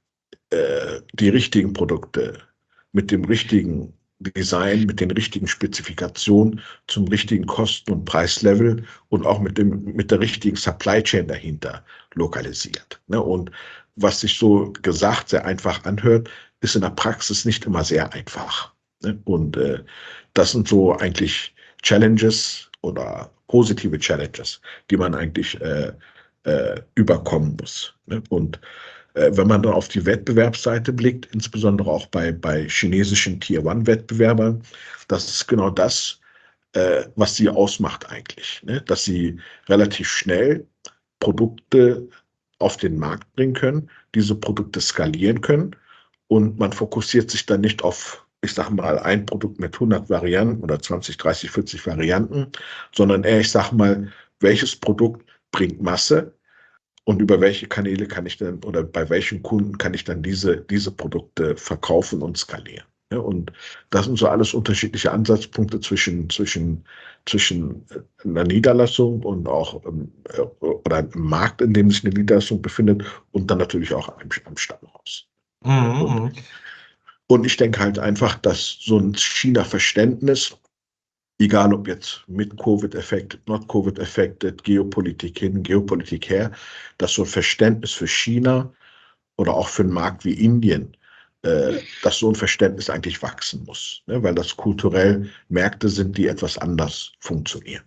äh, die richtigen Produkte mit dem richtigen Design, mit den richtigen Spezifikationen zum richtigen Kosten- und Preislevel und auch mit, dem, mit der richtigen Supply Chain dahinter lokalisiert. Ne? Und was sich so gesagt sehr einfach anhört, ist in der Praxis nicht immer sehr einfach. Ne? Und äh, das sind so eigentlich Challenges oder positive Challenges, die man eigentlich äh, äh, überkommen muss. Ne? Und äh, wenn man dann auf die Wettbewerbsseite blickt, insbesondere auch bei, bei chinesischen Tier-One-Wettbewerbern, das ist genau das, äh, was sie ausmacht eigentlich, ne? Dass sie relativ schnell Produkte auf den Markt bringen können, diese Produkte skalieren können und man fokussiert sich dann nicht auf, ich sage mal, ein Produkt mit hundert Varianten oder zwanzig, dreißig, vierzig Varianten, sondern eher, ich sage mal, welches Produkt bringt Masse und über welche Kanäle kann ich dann oder bei welchen Kunden kann ich dann diese, diese Produkte verkaufen und skalieren. Ja, und das sind so alles unterschiedliche Ansatzpunkte zwischen, zwischen, zwischen einer Niederlassung und auch ähm, oder einem Markt, in dem sich eine Niederlassung befindet und dann natürlich auch am, am Stammhaus. Mhm. Und, und ich denke halt einfach, dass so ein China-Verständnis, egal ob jetzt mit Covid-Affected, not Covid-Affected, Geopolitik hin, Geopolitik her, dass so ein Verständnis für China oder auch für einen Markt wie Indien, äh, dass so ein Verständnis eigentlich wachsen muss, ne? Weil das kulturell Märkte sind, die etwas anders funktionieren.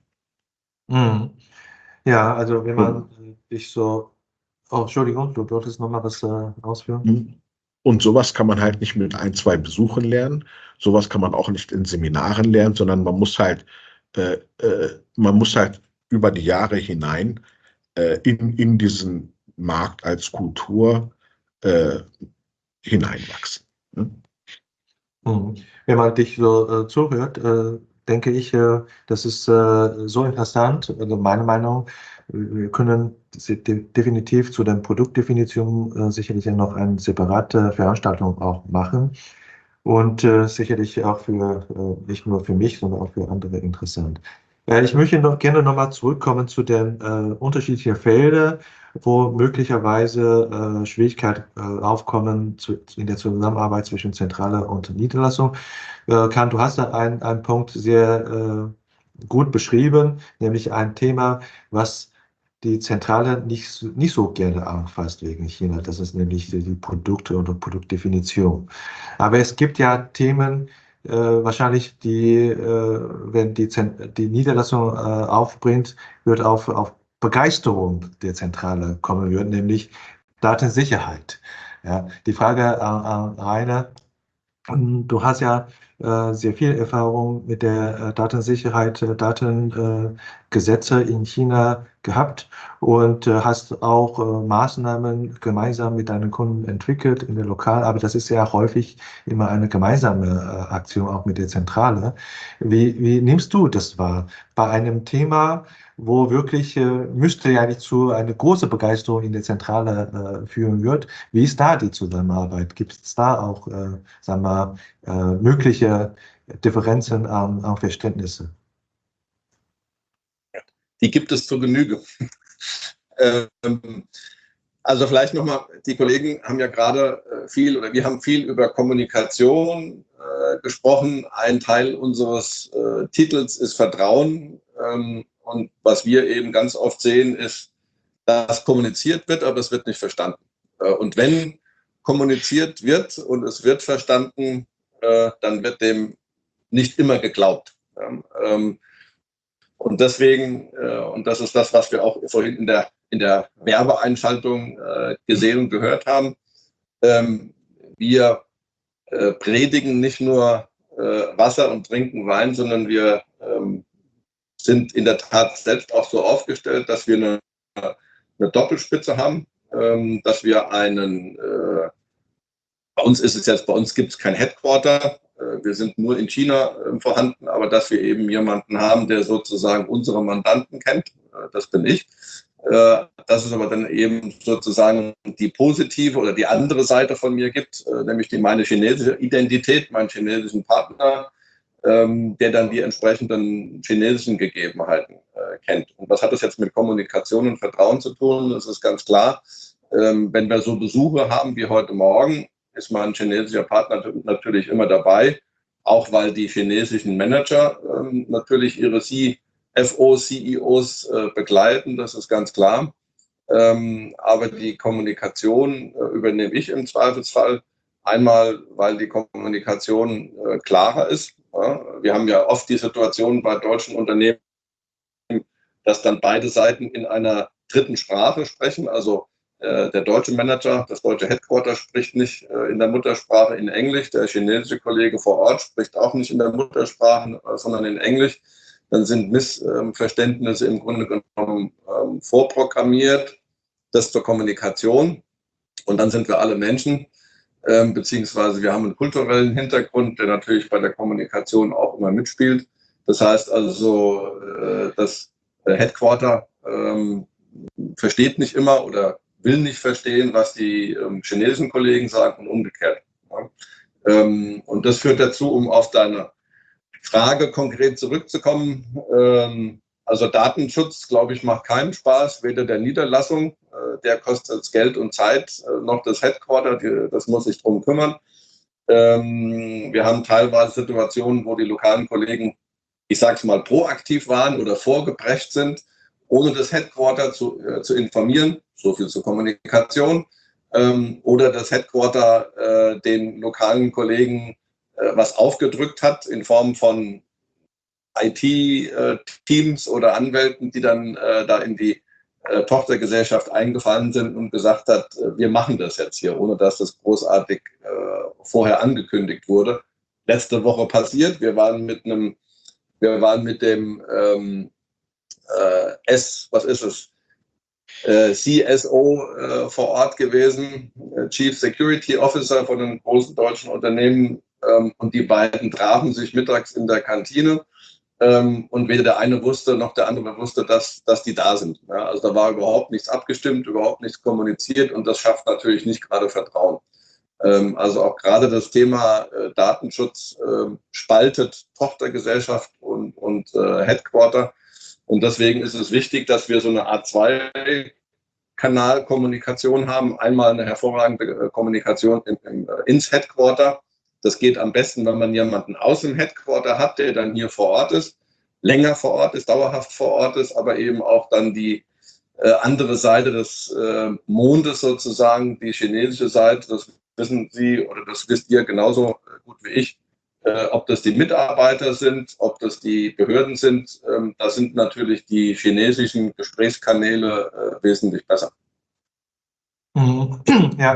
Mhm. Ja, also wenn man Und, sich so, oh, Entschuldigung, du wolltest nochmal was äh, ausführen? Und sowas kann man halt nicht mit ein, zwei Besuchen lernen. Sowas kann man auch nicht in Seminaren lernen, sondern man muss halt, äh, äh, man muss halt über die Jahre hinein äh, in, in diesen Markt als Kultur äh, hineinwachsen. Ne? Mhm. Wenn man dich so äh, zuhört, äh, denke ich, äh, das ist äh, so interessant, also meine Meinung, wir können de definitiv zu den Produktdefinitionen äh, sicherlich noch eine separate Veranstaltung auch machen und äh, sicherlich auch für, äh, nicht nur für mich, sondern auch für andere interessant. Äh, ich möchte noch gerne nochmal zurückkommen zu den äh, unterschiedlichen Feldern, wo möglicherweise äh, Schwierigkeiten äh, aufkommen zu, in der Zusammenarbeit zwischen Zentrale und Niederlassung. Äh, Kahn, du hast da einen, einen Punkt sehr äh, gut beschrieben, nämlich ein Thema, was die Zentrale nicht, nicht so gerne anfasst wegen China. Das ist nämlich die, die Produkte und die Produktdefinition. Aber es gibt ja Themen, äh, wahrscheinlich, die, äh, wenn die, Zent die Niederlassung äh, aufbringt, wird auf, auf Begeisterung der Zentrale kommen wird, nämlich Datensicherheit. Ja, die Frage an, an Rainer, du hast ja äh, sehr viel Erfahrung mit der äh, Datensicherheit, äh, Datengesetze in China gehabt und äh, hast auch äh, Maßnahmen gemeinsam mit deinen Kunden entwickelt in der Lokalarbeit. Das ist ja häufig immer eine gemeinsame äh, Aktion, auch mit der Zentrale. Wie, wie nimmst du das wahr? Bei einem Thema, wo wirklich äh, müsste ja nicht zu eine große Begeisterung in der Zentrale äh, führen wird. Wie ist da die Zusammenarbeit? Gibt es da auch, äh, sagen wir, äh, mögliche Differenzen an, an Verständnisse? Die gibt es zur Genüge. ähm, also vielleicht nochmal, die Kollegen haben ja gerade viel oder wir haben viel über Kommunikation äh, gesprochen. Ein Teil unseres äh, Titels ist Vertrauen. Ähm, und was wir eben ganz oft sehen, ist, dass kommuniziert wird, aber es wird nicht verstanden. Äh, und wenn kommuniziert wird und es wird verstanden, äh, dann wird dem nicht immer geglaubt. Ähm, und deswegen, äh, und das ist das, was wir auch vorhin in der, in der Werbeeinschaltung äh, gesehen und gehört haben, ähm, wir äh, predigen nicht nur äh, Wasser und trinken Wein, sondern wir ähm, sind in der Tat selbst auch so aufgestellt, dass wir eine, eine Doppelspitze haben, ähm, dass wir einen, äh, bei uns ist es jetzt, bei uns gibt es kein Headquarter, äh, wir sind nur in China äh, vorhanden, aber dass wir eben jemanden haben, der sozusagen unsere Mandanten kennt, äh, das bin ich. Äh, dass es aber dann eben sozusagen die positive oder die andere Seite von mir gibt, äh, nämlich die meine chinesische Identität, meinen chinesischen Partner, ähm, der dann die entsprechenden chinesischen Gegebenheiten äh, kennt. Und was hat das jetzt mit Kommunikation und Vertrauen zu tun? Das ist ganz klar. Ähm, wenn wir so Besuche haben wie heute Morgen, ist mein chinesischer Partner natürlich immer dabei, auch weil die chinesischen Manager ähm, natürlich ihre C F Os, C E Os äh, begleiten, das ist ganz klar. Ähm, aber die Kommunikation äh, übernehme ich im Zweifelsfall. Einmal, weil die Kommunikation äh, klarer ist. Ja. Wir haben ja oft die Situation bei deutschen Unternehmen, dass dann beide Seiten in einer dritten Sprache sprechen. Also äh, der deutsche Manager, das deutsche Headquarter spricht nicht äh, in der Muttersprache in Englisch. Der chinesische Kollege vor Ort spricht auch nicht in der Muttersprache, äh, sondern in Englisch. Dann sind Missverständnisse im Grunde genommen ähm, vorprogrammiert. Das zur Kommunikation. Und dann sind wir alle Menschen, ähm, beziehungsweise wir haben einen kulturellen Hintergrund, der natürlich bei der Kommunikation auch immer mitspielt. Das heißt also, äh, das Headquarter ähm, versteht nicht immer oder will nicht verstehen, was die ähm, chinesischen Kollegen sagen und umgekehrt. Ja. Ähm, und das führt dazu, um auf deine Frage konkret zurückzukommen. Ähm, also Datenschutz, glaube ich, macht keinen Spaß, weder der Niederlassung, äh, der kostet Geld und Zeit, äh, noch das Headquarter, die, das muss sich drum kümmern. Ähm, wir haben teilweise Situationen, wo die lokalen Kollegen, ich sage es mal, proaktiv waren oder vorgeprescht sind, ohne das Headquarter zu, äh, zu informieren, so viel zur Kommunikation, ähm, oder das Headquarter äh, den lokalen Kollegen äh, was aufgedrückt hat in Form von I T-Teams oder Anwälten, die dann äh, da in die äh, Tochtergesellschaft eingefallen sind und gesagt hat, äh, wir machen das jetzt hier, ohne dass das großartig äh, vorher angekündigt wurde. Letzte Woche passiert, wir waren mit einem, wir waren mit dem ähm, äh, S, was ist es, äh, C S O äh, vor Ort gewesen, äh, Chief Security Officer von einem großen deutschen Unternehmen, ähm, und die beiden trafen sich mittags in der Kantine. Ähm, und weder der eine wusste, noch der andere wusste, dass, dass die da sind. Ja, also da war überhaupt nichts abgestimmt, überhaupt nichts kommuniziert und das schafft natürlich nicht gerade Vertrauen. Ähm, also auch gerade das Thema äh, Datenschutz äh, spaltet Tochtergesellschaft und, und äh, Headquarter. Und deswegen ist es wichtig, dass wir so eine Art Zwei-Kanal-Kommunikation haben. Einmal eine hervorragende äh, Kommunikation in, in, äh, ins Headquarter. Das geht am besten, wenn man jemanden aus dem Headquarter hat, der dann hier vor Ort ist, länger vor Ort ist, dauerhaft vor Ort ist, aber eben auch dann die äh, andere Seite des äh, Mondes sozusagen, die chinesische Seite, das wissen Sie oder das wisst ihr genauso gut wie ich, äh, ob das die Mitarbeiter sind, ob das die Behörden sind, ähm, da sind natürlich die chinesischen Gesprächskanäle äh, wesentlich besser. Ja,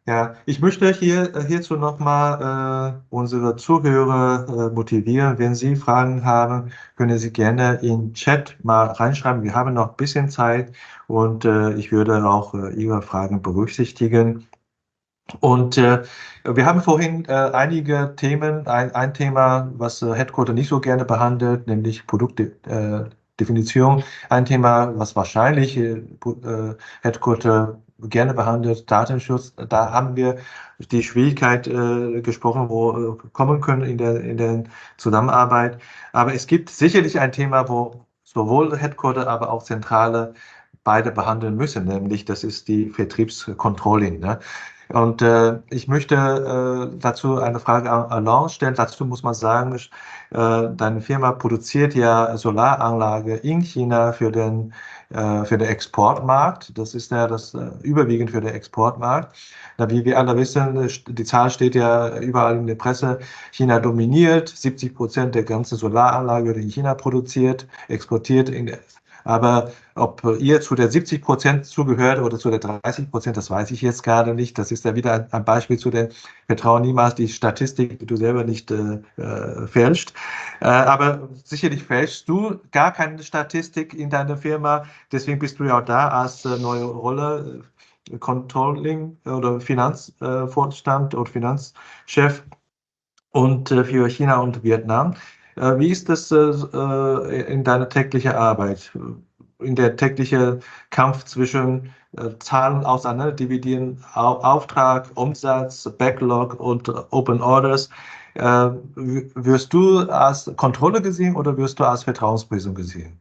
Ja, ich möchte hier, hierzu nochmal äh, unsere Zuhörer äh, motivieren. Wenn Sie Fragen haben, können Sie gerne in Chat mal reinschreiben. Wir haben noch ein bisschen Zeit und äh, ich würde auch äh, Ihre Fragen berücksichtigen. Und äh, wir haben vorhin äh, einige Themen, ein, ein Thema, was äh, Headquarter nicht so gerne behandelt, nämlich Produktdefinition. Äh, ein Thema, was wahrscheinlich äh, äh, Headquarter gerne behandelt, Datenschutz. Da haben wir die Schwierigkeit äh, gesprochen, wo äh, kommen können in der, in der Zusammenarbeit. Aber es gibt sicherlich ein Thema, wo sowohl Headquarter, aber auch Zentrale beide behandeln müssen, nämlich das ist die Vertriebscontrolling. Ne? Und äh, ich möchte äh, dazu eine Frage an Alain stellen. Dazu muss man sagen, äh, deine Firma produziert ja Solaranlage in China für den, äh, für den Exportmarkt. Das ist ja das äh, überwiegend für den Exportmarkt. Na, wie wir alle wissen, die Zahl steht ja überall in der Presse. China dominiert, siebzig Prozent der ganzen Solaranlage wird in China produziert, exportiert in der aber ob ihr zu der siebzig Prozent zugehört oder zu der dreißig Prozent, das weiß ich jetzt gerade nicht. Das ist ja wieder ein Beispiel zu der Vertrauen niemals die Statistik, die du selber nicht äh, fälscht. Äh, aber sicherlich fälschst du gar keine Statistik in deiner Firma. Deswegen bist du ja auch da als äh, neue Rolle, äh, Controlling oder Finanzvorstand äh, oder Finanzchef und äh, für China und Vietnam. Wie ist das äh, in deiner täglichen Arbeit, in der täglichen Kampf zwischen äh, Zahlen auseinander dividieren, Au Auftrag, Umsatz, Backlog und Open Orders? Äh, wirst du als Kontrolle gesehen oder wirst du als Vertrauensperson gesehen?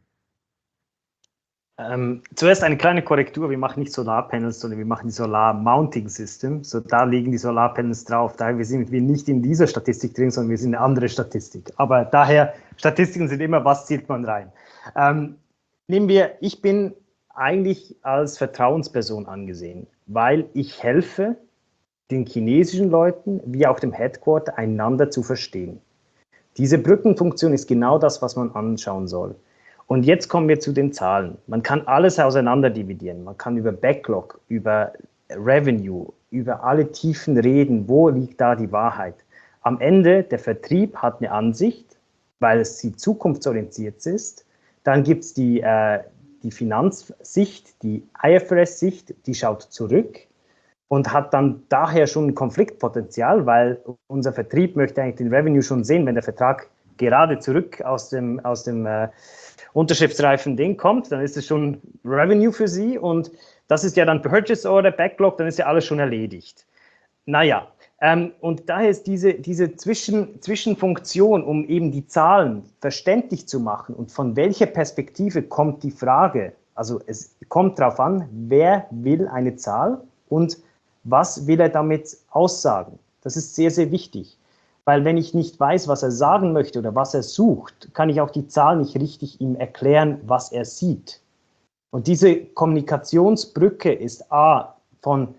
Ähm, zuerst eine kleine Korrektur, wir machen nicht Solarpanels, sondern wir machen die Solar Mounting System. So, da liegen die Solarpanels drauf. Daher sind wir nicht in dieser Statistik drin, sondern wir sind eine andere Statistik. Aber daher, Statistiken sind immer, was zählt man rein. Ähm, nehmen wir, ich bin eigentlich als Vertrauensperson angesehen, weil ich helfe den chinesischen Leuten wie auch dem Headquarter einander zu verstehen. Diese Brückenfunktion ist genau das, was man anschauen soll. Und jetzt kommen wir zu den Zahlen. Man kann alles auseinander dividieren. Man kann über Backlog, über Revenue, über alle Tiefen reden. Wo liegt da die Wahrheit? Am Ende, der Vertrieb hat eine Ansicht, weil es die zukunftsorientiert ist. Dann gibt es die, äh, die Finanzsicht, die I F R S-Sicht, die schaut zurück und hat dann daher schon ein Konfliktpotenzial, weil unser Vertrieb möchte eigentlich den Revenue schon sehen, wenn der Vertrag gerade zurück aus dem, aus dem äh, unterschriftsreifen Ding kommt, dann ist es schon Revenue für Sie und das ist ja dann Purchase Order, Backlog, dann ist ja alles schon erledigt. Naja, ähm, und daher ist diese, diese Zwischen, Zwischenfunktion, um eben die Zahlen verständlich zu machen und von welcher Perspektive kommt die Frage, also es kommt darauf an, wer will eine Zahl und was will er damit aussagen. Das ist sehr, sehr wichtig. Weil wenn ich nicht weiß, was er sagen möchte oder was er sucht, kann ich auch die Zahl nicht richtig ihm erklären, was er sieht. Und diese Kommunikationsbrücke ist A, von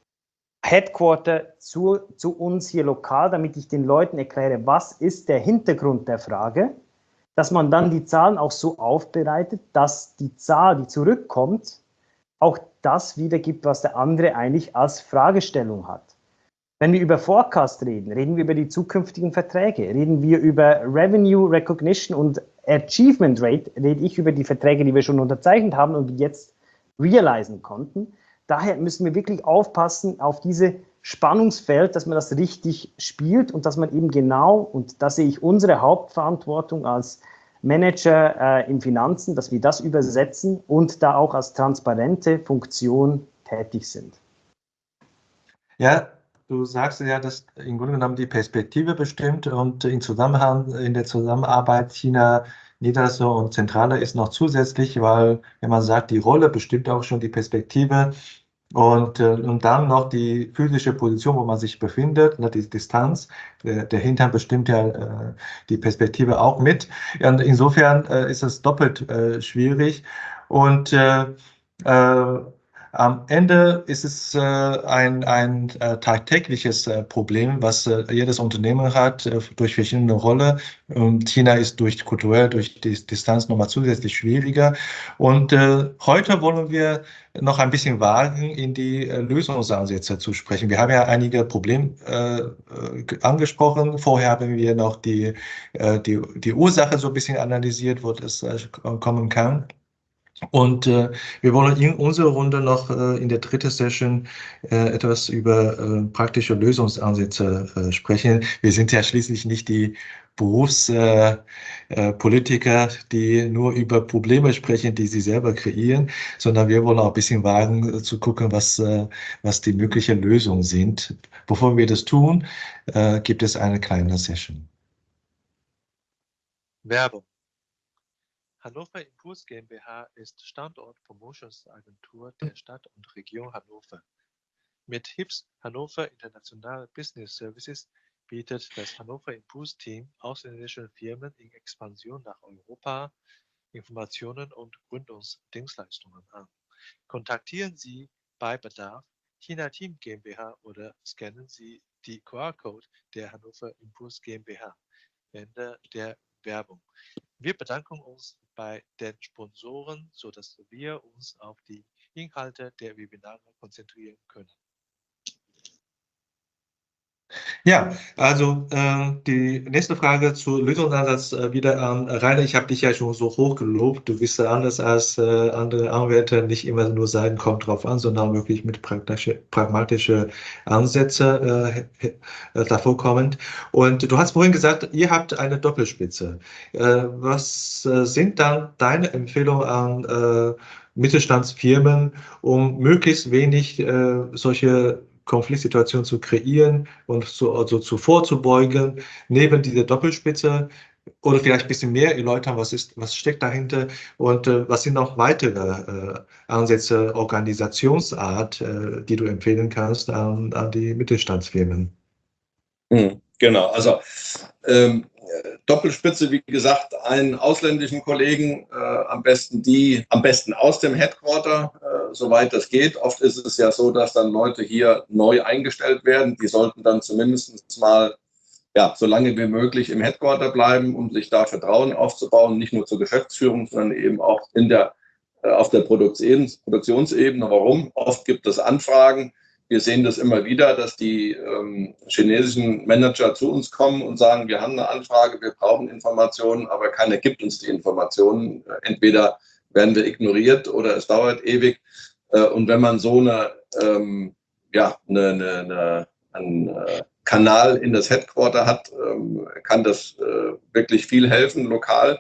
Headquarter zu, zu uns hier lokal, damit ich den Leuten erkläre, was ist der Hintergrund der Frage, dass man dann die Zahlen auch so aufbereitet, dass die Zahl, die zurückkommt, auch das wiedergibt, was der andere eigentlich als Fragestellung hat. Wenn wir über Forecast reden, reden wir über die zukünftigen Verträge, reden wir über Revenue Recognition und Achievement Rate, rede ich über die Verträge, die wir schon unterzeichnet haben und jetzt realisieren konnten. Daher müssen wir wirklich aufpassen auf diese Spannungsfeld, dass man das richtig spielt und dass man eben genau, und da sehe ich unsere Hauptverantwortung als Manager äh, in Finanzen, dass wir das übersetzen und da auch als transparente Funktion tätig sind. Ja, du sagst ja, dass im Grunde genommen die Perspektive bestimmt und in Zusammenhang in der Zusammenarbeit China, Niederlande und Zentrale ist noch zusätzlich, weil wenn man sagt, die Rolle bestimmt auch schon die Perspektive und, und dann noch die physische Position, wo man sich befindet, die Distanz, der, der Hintern bestimmt ja äh, die Perspektive auch mit. Und insofern äh, ist es doppelt äh, schwierig und äh, äh, Am Ende ist es äh, ein, ein äh, tagtägliches äh, Problem, was äh, jedes Unternehmen hat, äh, durch verschiedene Rollen. Und China ist durch kulturell, durch die Distanz nochmal zusätzlich schwieriger. Und äh, heute wollen wir noch ein bisschen wagen, in die äh, Lösungsansätze zu sprechen. Wir haben ja einige Probleme äh, angesprochen. Vorher haben wir noch die, äh, die, die Ursache so ein bisschen analysiert, wo das äh, kommen kann. Und äh, wir wollen in unserer Runde noch äh, in der dritten Session äh, etwas über äh, praktische Lösungsansätze äh, sprechen. Wir sind ja schließlich nicht die Berufspolitiker, äh, äh, Politiker, die nur über Probleme sprechen, die sie selber kreieren, sondern wir wollen auch ein bisschen wagen äh, zu gucken, was, äh, was die möglichen Lösungen sind. Bevor wir das tun, äh, gibt es eine kleine Session. Werbung. Hannover Impuls GmbH ist Standort-Promotionsagentur der Stadt und Region Hannover. Mit H I P S Hannover International Business Services bietet das Hannover Impuls Team ausländischen Firmen in Expansion nach Europa Informationen und Gründungsdienstleistungen an. Kontaktieren Sie bei Bedarf China Team GmbH oder scannen Sie die Q R-Code der Hannover Impuls GmbH. Ende der Werbung. Wir bedanken uns bei den Sponsoren, sodass wir uns auf die Inhalte der Webinare konzentrieren können. Ja, also äh, die nächste Frage zu Lösungsansatz äh, wieder an Rainer. Ich habe dich ja schon so hoch gelobt. Du bist ja anders als äh, andere Anwälte, nicht immer nur sagen, kommt drauf an, sondern wirklich mit praktische, pragmatische Ansätze äh, äh, davor kommend. Und du hast vorhin gesagt, ihr habt eine Doppelspitze. Äh, was äh, sind dann deine Empfehlungen an äh, Mittelstandsfirmen, um möglichst wenig äh, solche Konfliktsituation zu kreieren und so, also zu vorzubeugen, neben dieser Doppelspitze oder vielleicht ein bisschen mehr erläutern, was ist, was steckt dahinter und äh, was sind noch weitere äh, Ansätze, Organisationsart, äh, die du empfehlen kannst an, an die Mittelstandsfirmen? Hm, genau, also ähm, Doppelspitze, wie gesagt, einen ausländischen Kollegen, äh, am besten die, am besten aus dem Headquarter, äh, soweit das geht. Oft ist es ja so, dass dann Leute hier neu eingestellt werden. Die sollten dann zumindest mal, ja, so lange wie möglich im Headquarter bleiben, um sich da Vertrauen aufzubauen, nicht nur zur Geschäftsführung, sondern eben auch in der, äh, auf der Produktions Produktionsebene. Warum? Oft gibt es Anfragen. Wir sehen das immer wieder, dass die ähm, chinesischen Manager zu uns kommen und sagen, wir haben eine Anfrage, wir brauchen Informationen, aber keiner gibt uns die Informationen. Entweder werden wir ignoriert oder es dauert ewig. Äh, und wenn man so eine, ähm, ja, eine, eine, eine, einen äh, Kanal in das Headquarter hat, ähm, kann das äh, wirklich viel helfen, lokal.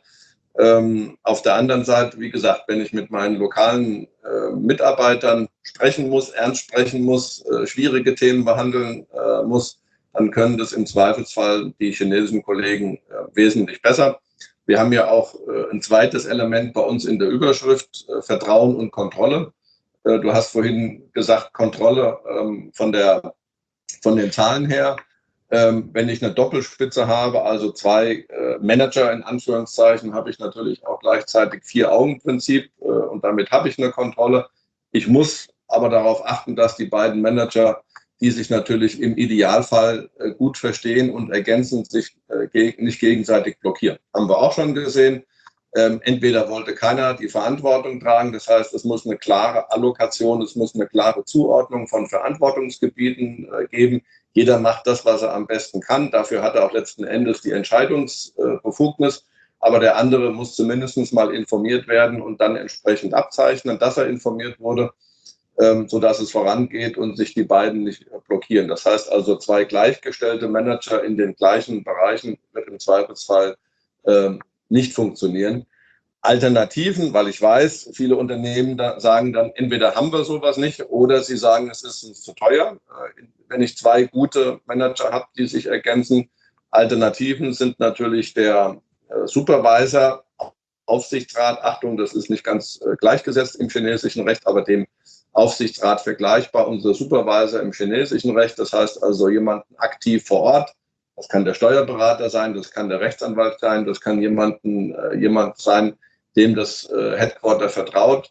Ähm, auf der anderen Seite, wie gesagt, wenn ich mit meinen lokalen äh, Mitarbeitern sprechen muss, ernst sprechen muss, äh, schwierige Themen behandeln äh, muss, dann können das im Zweifelsfall die chinesischen Kollegen äh, wesentlich besser. Wir haben ja auch äh, ein zweites Element bei uns in der Überschrift, äh, Vertrauen und Kontrolle. Äh, du hast vorhin gesagt, Kontrolle ähm, von, der, von den Zahlen her. Ähm, wenn ich eine Doppelspitze habe, also zwei äh, Manager in Anführungszeichen, habe ich natürlich auch gleichzeitig Vier-Augen-Prinzip äh, und damit habe ich eine Kontrolle. Ich muss aber darauf achten, dass die beiden Manager, die sich natürlich im Idealfall äh, gut verstehen und ergänzend sich äh, geg nicht gegenseitig blockieren. Haben wir auch schon gesehen. Ähm, entweder wollte keiner die Verantwortung tragen, das heißt, es muss eine klare Allokation, es muss eine klare Zuordnung von Verantwortungsgebieten äh, geben. Jeder macht das, was er am besten kann. Dafür hat er auch letzten Endes die Entscheidungsbefugnis. Aber der andere muss zumindest mal informiert werden und dann entsprechend abzeichnen, dass er informiert wurde, ähm, sodass es vorangeht und sich die beiden nicht blockieren. Das heißt also, zwei gleichgestellte Manager in den gleichen Bereichen wird im Zweifelsfall ähm, nicht funktionieren. Alternativen, weil ich weiß, viele Unternehmen da sagen dann, entweder haben wir sowas nicht oder sie sagen, es ist uns zu teuer. Wenn ich zwei gute Manager habe, die sich ergänzen. Alternativen sind natürlich der Supervisor, Aufsichtsrat, Achtung, das ist nicht ganz gleichgesetzt im chinesischen Recht, aber dem Aufsichtsrat vergleichbar, unser Supervisor im chinesischen Recht. Das heißt also jemanden aktiv vor Ort. Das kann der Steuerberater sein, das kann der Rechtsanwalt sein, das kann jemanden, äh, jemand sein, dem das äh, Headquarter vertraut,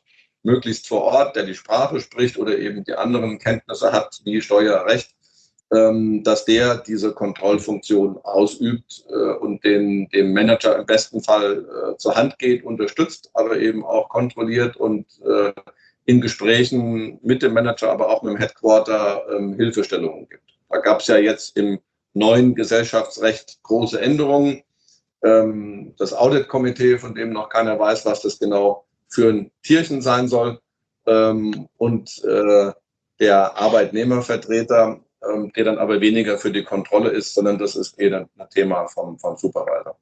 möglichst vor Ort, der die Sprache spricht oder eben die anderen Kenntnisse hat, wie Steuerrecht, ähm, dass der diese Kontrollfunktion ausübt äh, und den, dem Manager im besten Fall äh, zur Hand geht, unterstützt, aber eben auch kontrolliert und äh, in Gesprächen mit dem Manager, aber auch mit dem Headquarter ähm, Hilfestellungen gibt. Da gab es ja jetzt im neuen Gesellschaftsrecht große Änderungen. Ähm, das Audit-Komitee, von dem noch keiner weiß, was das genau für ein Tierchen sein soll, ähm, und äh, der Arbeitnehmervertreter, ähm, der dann aber weniger für die Kontrolle ist, sondern das ist eher ein Thema vom, vom Supervisor.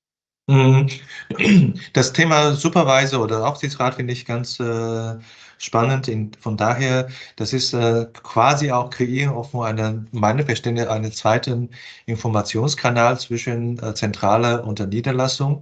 Das Thema Supervisor oder Aufsichtsrat finde ich ganz äh, spannend. In, von daher, das ist äh, quasi auch kreieren auch nur eine, meine Verständnis, einen zweiten Informationskanal zwischen äh, Zentrale und der Niederlassung.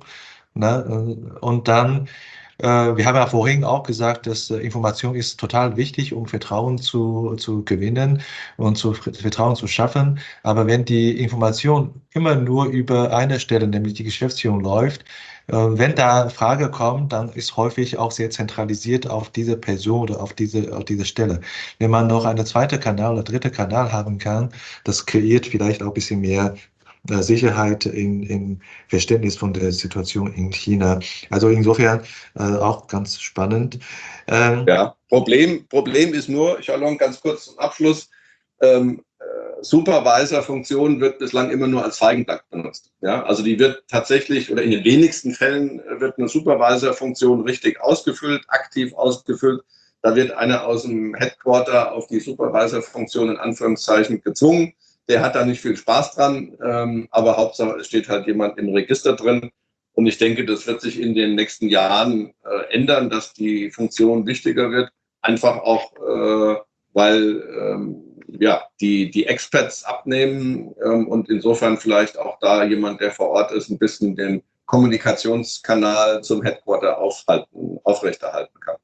Ne? Und dann, äh, wir haben ja vorhin auch gesagt, dass äh, Information ist total wichtig, um Vertrauen zu, zu gewinnen und zu Vertrauen zu schaffen. Aber wenn die Information immer nur über eine Stelle, nämlich die Geschäftsführung, läuft, äh, wenn da Frage kommt, dann ist häufig auch sehr zentralisiert auf diese Person oder auf diese, auf diese Stelle. Wenn man noch einen zweiten Kanal oder dritte Kanal haben kann, das kreiert vielleicht auch ein bisschen mehr Sicherheit in, im Verständnis von der Situation in China. Also insofern äh, auch ganz spannend. Ähm, ja, Problem, Problem ist nur, ich habe noch ganz kurz zum Abschluss, ähm, äh, Supervisor-Funktion wird bislang immer nur als Feigenblatt benutzt. Ja? Also die wird tatsächlich, oder in den wenigsten Fällen wird eine Supervisor-Funktion richtig ausgefüllt, aktiv ausgefüllt. Da wird einer aus dem Headquarter auf die Supervisor-Funktion in Anführungszeichen gezwungen. Der hat da nicht viel Spaß dran, ähm, aber Hauptsache, es steht halt jemand im Register drin. Und ich denke, das wird sich in den nächsten Jahren äh, ändern, dass die Funktion wichtiger wird. Einfach auch, äh, weil ähm, ja, die, die Experts abnehmen ähm, und insofern vielleicht auch da jemand, der vor Ort ist, ein bisschen den Kommunikationskanal zum Headquarter aufhalten, aufrechterhalten kann.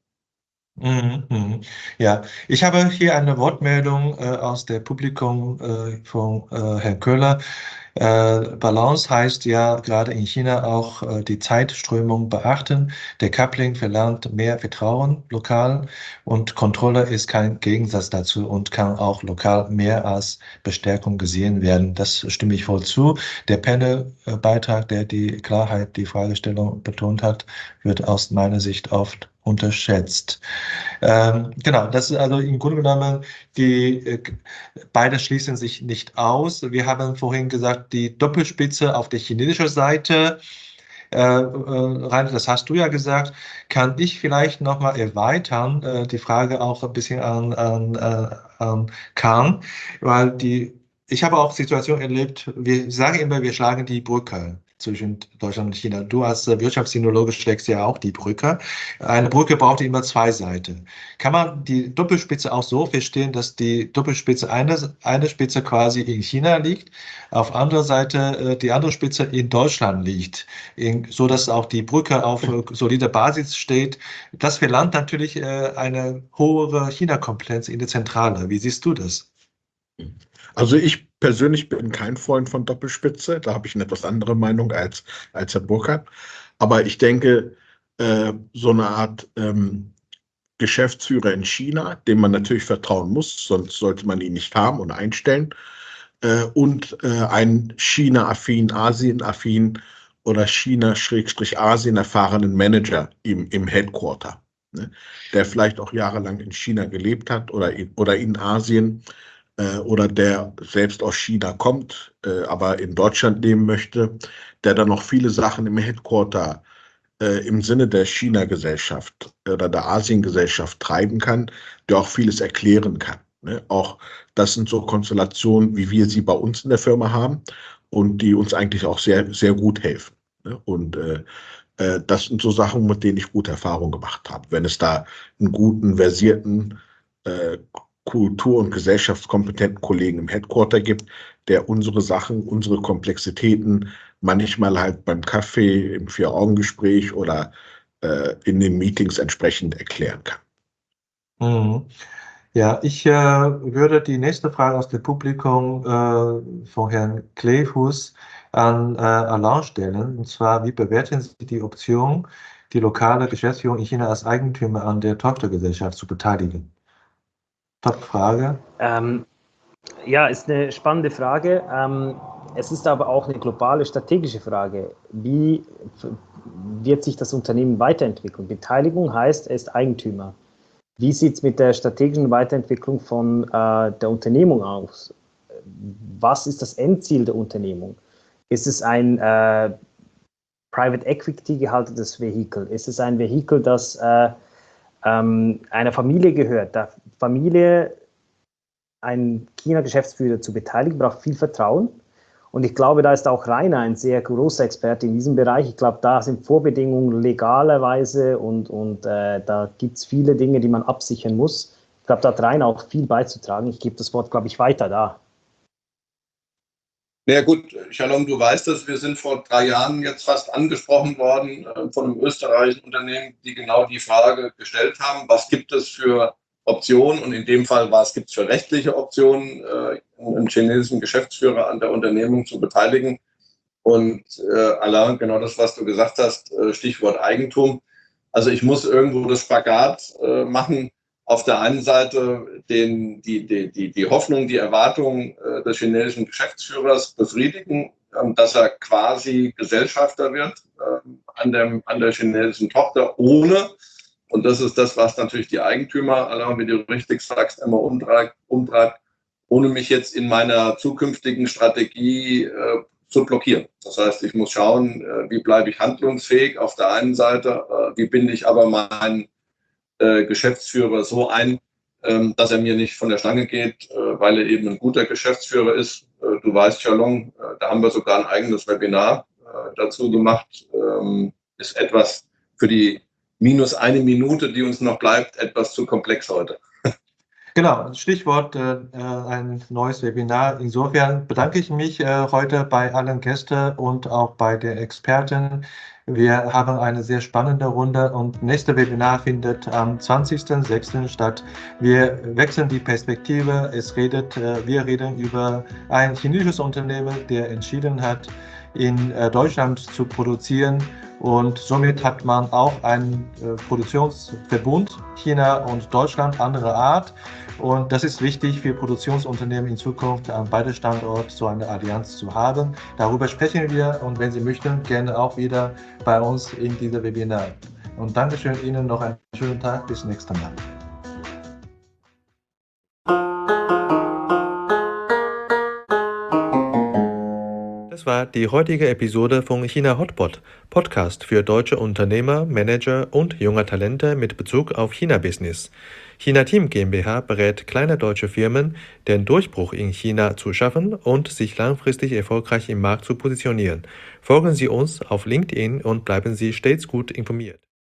Mhm, mhm. Ja, ich habe hier eine Wortmeldung äh, aus der Publikum äh, von äh, Herrn Köhler. Äh, Balance heißt ja gerade in China auch äh, die Zeitströmung beachten. Decoupling verlangt mehr Vertrauen lokal und Kontrolle ist kein Gegensatz dazu und kann auch lokal mehr als Bestärkung gesehen werden. Das stimme ich voll zu. Der Panel-Beitrag, der die Klarheit, die Fragestellung betont hat, wird aus meiner Sicht oft unterschätzt. Ähm, genau, das ist also im Grunde genommen, die äh, beide schließen sich nicht aus. Wir haben vorhin gesagt, die Doppelspitze auf der chinesischen Seite, äh, äh, Rainer, das hast du ja gesagt, kann ich vielleicht nochmal erweitern, äh, die Frage auch ein bisschen an, an, äh, an Kahn, weil die, ich habe auch Situationen erlebt, wir sagen immer, wir schlagen die Brücke zwischen Deutschland und China. Du als Wirtschaftssinologe schlägst ja auch die Brücke. Eine Brücke braucht immer zwei Seiten. Kann man die Doppelspitze auch so verstehen, dass die Doppelspitze eine, eine Spitze quasi in China liegt, auf anderer Seite die andere Spitze in Deutschland liegt, in, so dass auch die Brücke auf solider Basis steht. Das verlangt natürlich eine hohe China-Kompetenz in der Zentrale. Wie siehst du das? Also ich persönlich bin kein Freund von Doppelspitze, da habe ich eine etwas andere Meinung als, als Herr Burkhardt. Aber ich denke, äh, so eine Art ähm, Geschäftsführer in China, dem man natürlich vertrauen muss, sonst sollte man ihn nicht haben und einstellen, äh, und äh, einen China-affin, Asien-affin oder China-Asien erfahrenen Manager im, im Headquarter, ne, der vielleicht auch jahrelang in China gelebt hat oder in, oder in Asien, oder der selbst aus China kommt, aber in Deutschland leben möchte, der dann noch viele Sachen im Headquarter im Sinne der China-Gesellschaft oder der Asien-Gesellschaft treiben kann, der auch vieles erklären kann. Auch das sind so Konstellationen, wie wir sie bei uns in der Firma haben und die uns eigentlich auch sehr, sehr gut helfen. Und das sind so Sachen, mit denen ich gute Erfahrungen gemacht habe. Wenn es da einen guten, versierten Kultur- und gesellschaftskompetenten Kollegen im Headquarter gibt, der unsere Sachen, unsere Komplexitäten manchmal halt beim Kaffee, im Vier-Augen-Gespräch oder äh, in den Meetings entsprechend erklären kann. Mhm. Ja, ich äh, würde die nächste Frage aus dem Publikum äh, von Herrn Kleefus an äh, Alain stellen. Und zwar, wie bewerten Sie die Option, die lokale Geschäftsführung in China als Eigentümer an der Tochtergesellschaft zu beteiligen? Top-Frage. Ähm, ja, ist eine spannende Frage. Ähm, es ist aber auch eine globale strategische Frage. Wie wird sich das Unternehmen weiterentwickeln? Beteiligung heißt, er ist Eigentümer. Wie sieht es mit der strategischen Weiterentwicklung von äh, der Unternehmung aus? Was ist das Endziel der Unternehmung? Ist es ein äh, Private Equity gehaltenes Vehikel? Ist es ein Vehikel, das äh, ähm, einer Familie gehört? Der Familie, einen China-Geschäftsführer zu beteiligen, braucht viel Vertrauen. Und ich glaube, da ist auch Rainer ein sehr großer Experte in diesem Bereich. Ich glaube, da sind Vorbedingungen legalerweise und, und äh, da gibt es viele Dinge, die man absichern muss. Ich glaube, da hat Rainer auch viel beizutragen. Ich gebe das Wort, glaube ich, weiter da. Na ja, gut, Shalom, du weißt es, wir sind vor drei Jahren jetzt fast angesprochen worden äh, von einem österreichischen Unternehmen, die genau die Frage gestellt haben, was gibt es für Optionen, und in dem Fall, was gibt es für rechtliche Optionen, äh, einen chinesischen Geschäftsführer an der Unternehmung zu beteiligen. Und äh, Alain, genau das, was du gesagt hast, äh, Stichwort Eigentum. Also ich muss irgendwo das Spagat äh, machen, auf der einen Seite den, die, die, die, die Hoffnung, die Erwartung äh, des chinesischen Geschäftsführers befriedigen, ähm, dass er quasi Gesellschafter wird äh, an, dem, an der chinesischen Tochter, ohne, und das ist das, was natürlich die Eigentümer, Alain, wie du richtig sagst, immer umtreibt, umtreibt, ohne mich jetzt in meiner zukünftigen Strategie äh, zu blockieren. Das heißt, ich muss schauen, äh, wie bleibe ich handlungsfähig auf der einen Seite, äh, wie binde ich aber meinen äh, Geschäftsführer so ein, ähm, dass er mir nicht von der Stange geht, äh, weil er eben ein guter Geschäftsführer ist. Äh, du weißt, Shalom, äh, da haben wir sogar ein eigenes Webinar äh, dazu gemacht. Ähm, ist etwas für die minus eine Minute, die uns noch bleibt, etwas zu komplex heute. Genau, Stichwort äh, ein neues Webinar. Insofern bedanke ich mich äh, heute bei allen Gästen und auch bei den Experten. Wir haben eine sehr spannende Runde und nächste Webinar findet am zwanzigsten sechsten statt. Wir wechseln die Perspektive. Es redet, äh, wir reden über ein chinesisches Unternehmen, der entschieden hat, in äh, Deutschland zu produzieren. Und somit hat man auch einen äh, Produktionsverbund, China und Deutschland, andere Art. Und das ist wichtig für Produktionsunternehmen in Zukunft an beiden Standorten so eine Allianz zu haben. Darüber sprechen wir und wenn Sie möchten, gerne auch wieder bei uns in dieser Webinar. Und Dankeschön Ihnen, noch einen schönen Tag, bis zum nächsten Mal. Das war die heutige Episode von China Hotpot, Podcast für deutsche Unternehmer, Manager und junge Talente mit Bezug auf China-Business. China Team GmbH berät kleine deutsche Firmen, den Durchbruch in China zu schaffen und sich langfristig erfolgreich im Markt zu positionieren. Folgen Sie uns auf LinkedIn und bleiben Sie stets gut informiert.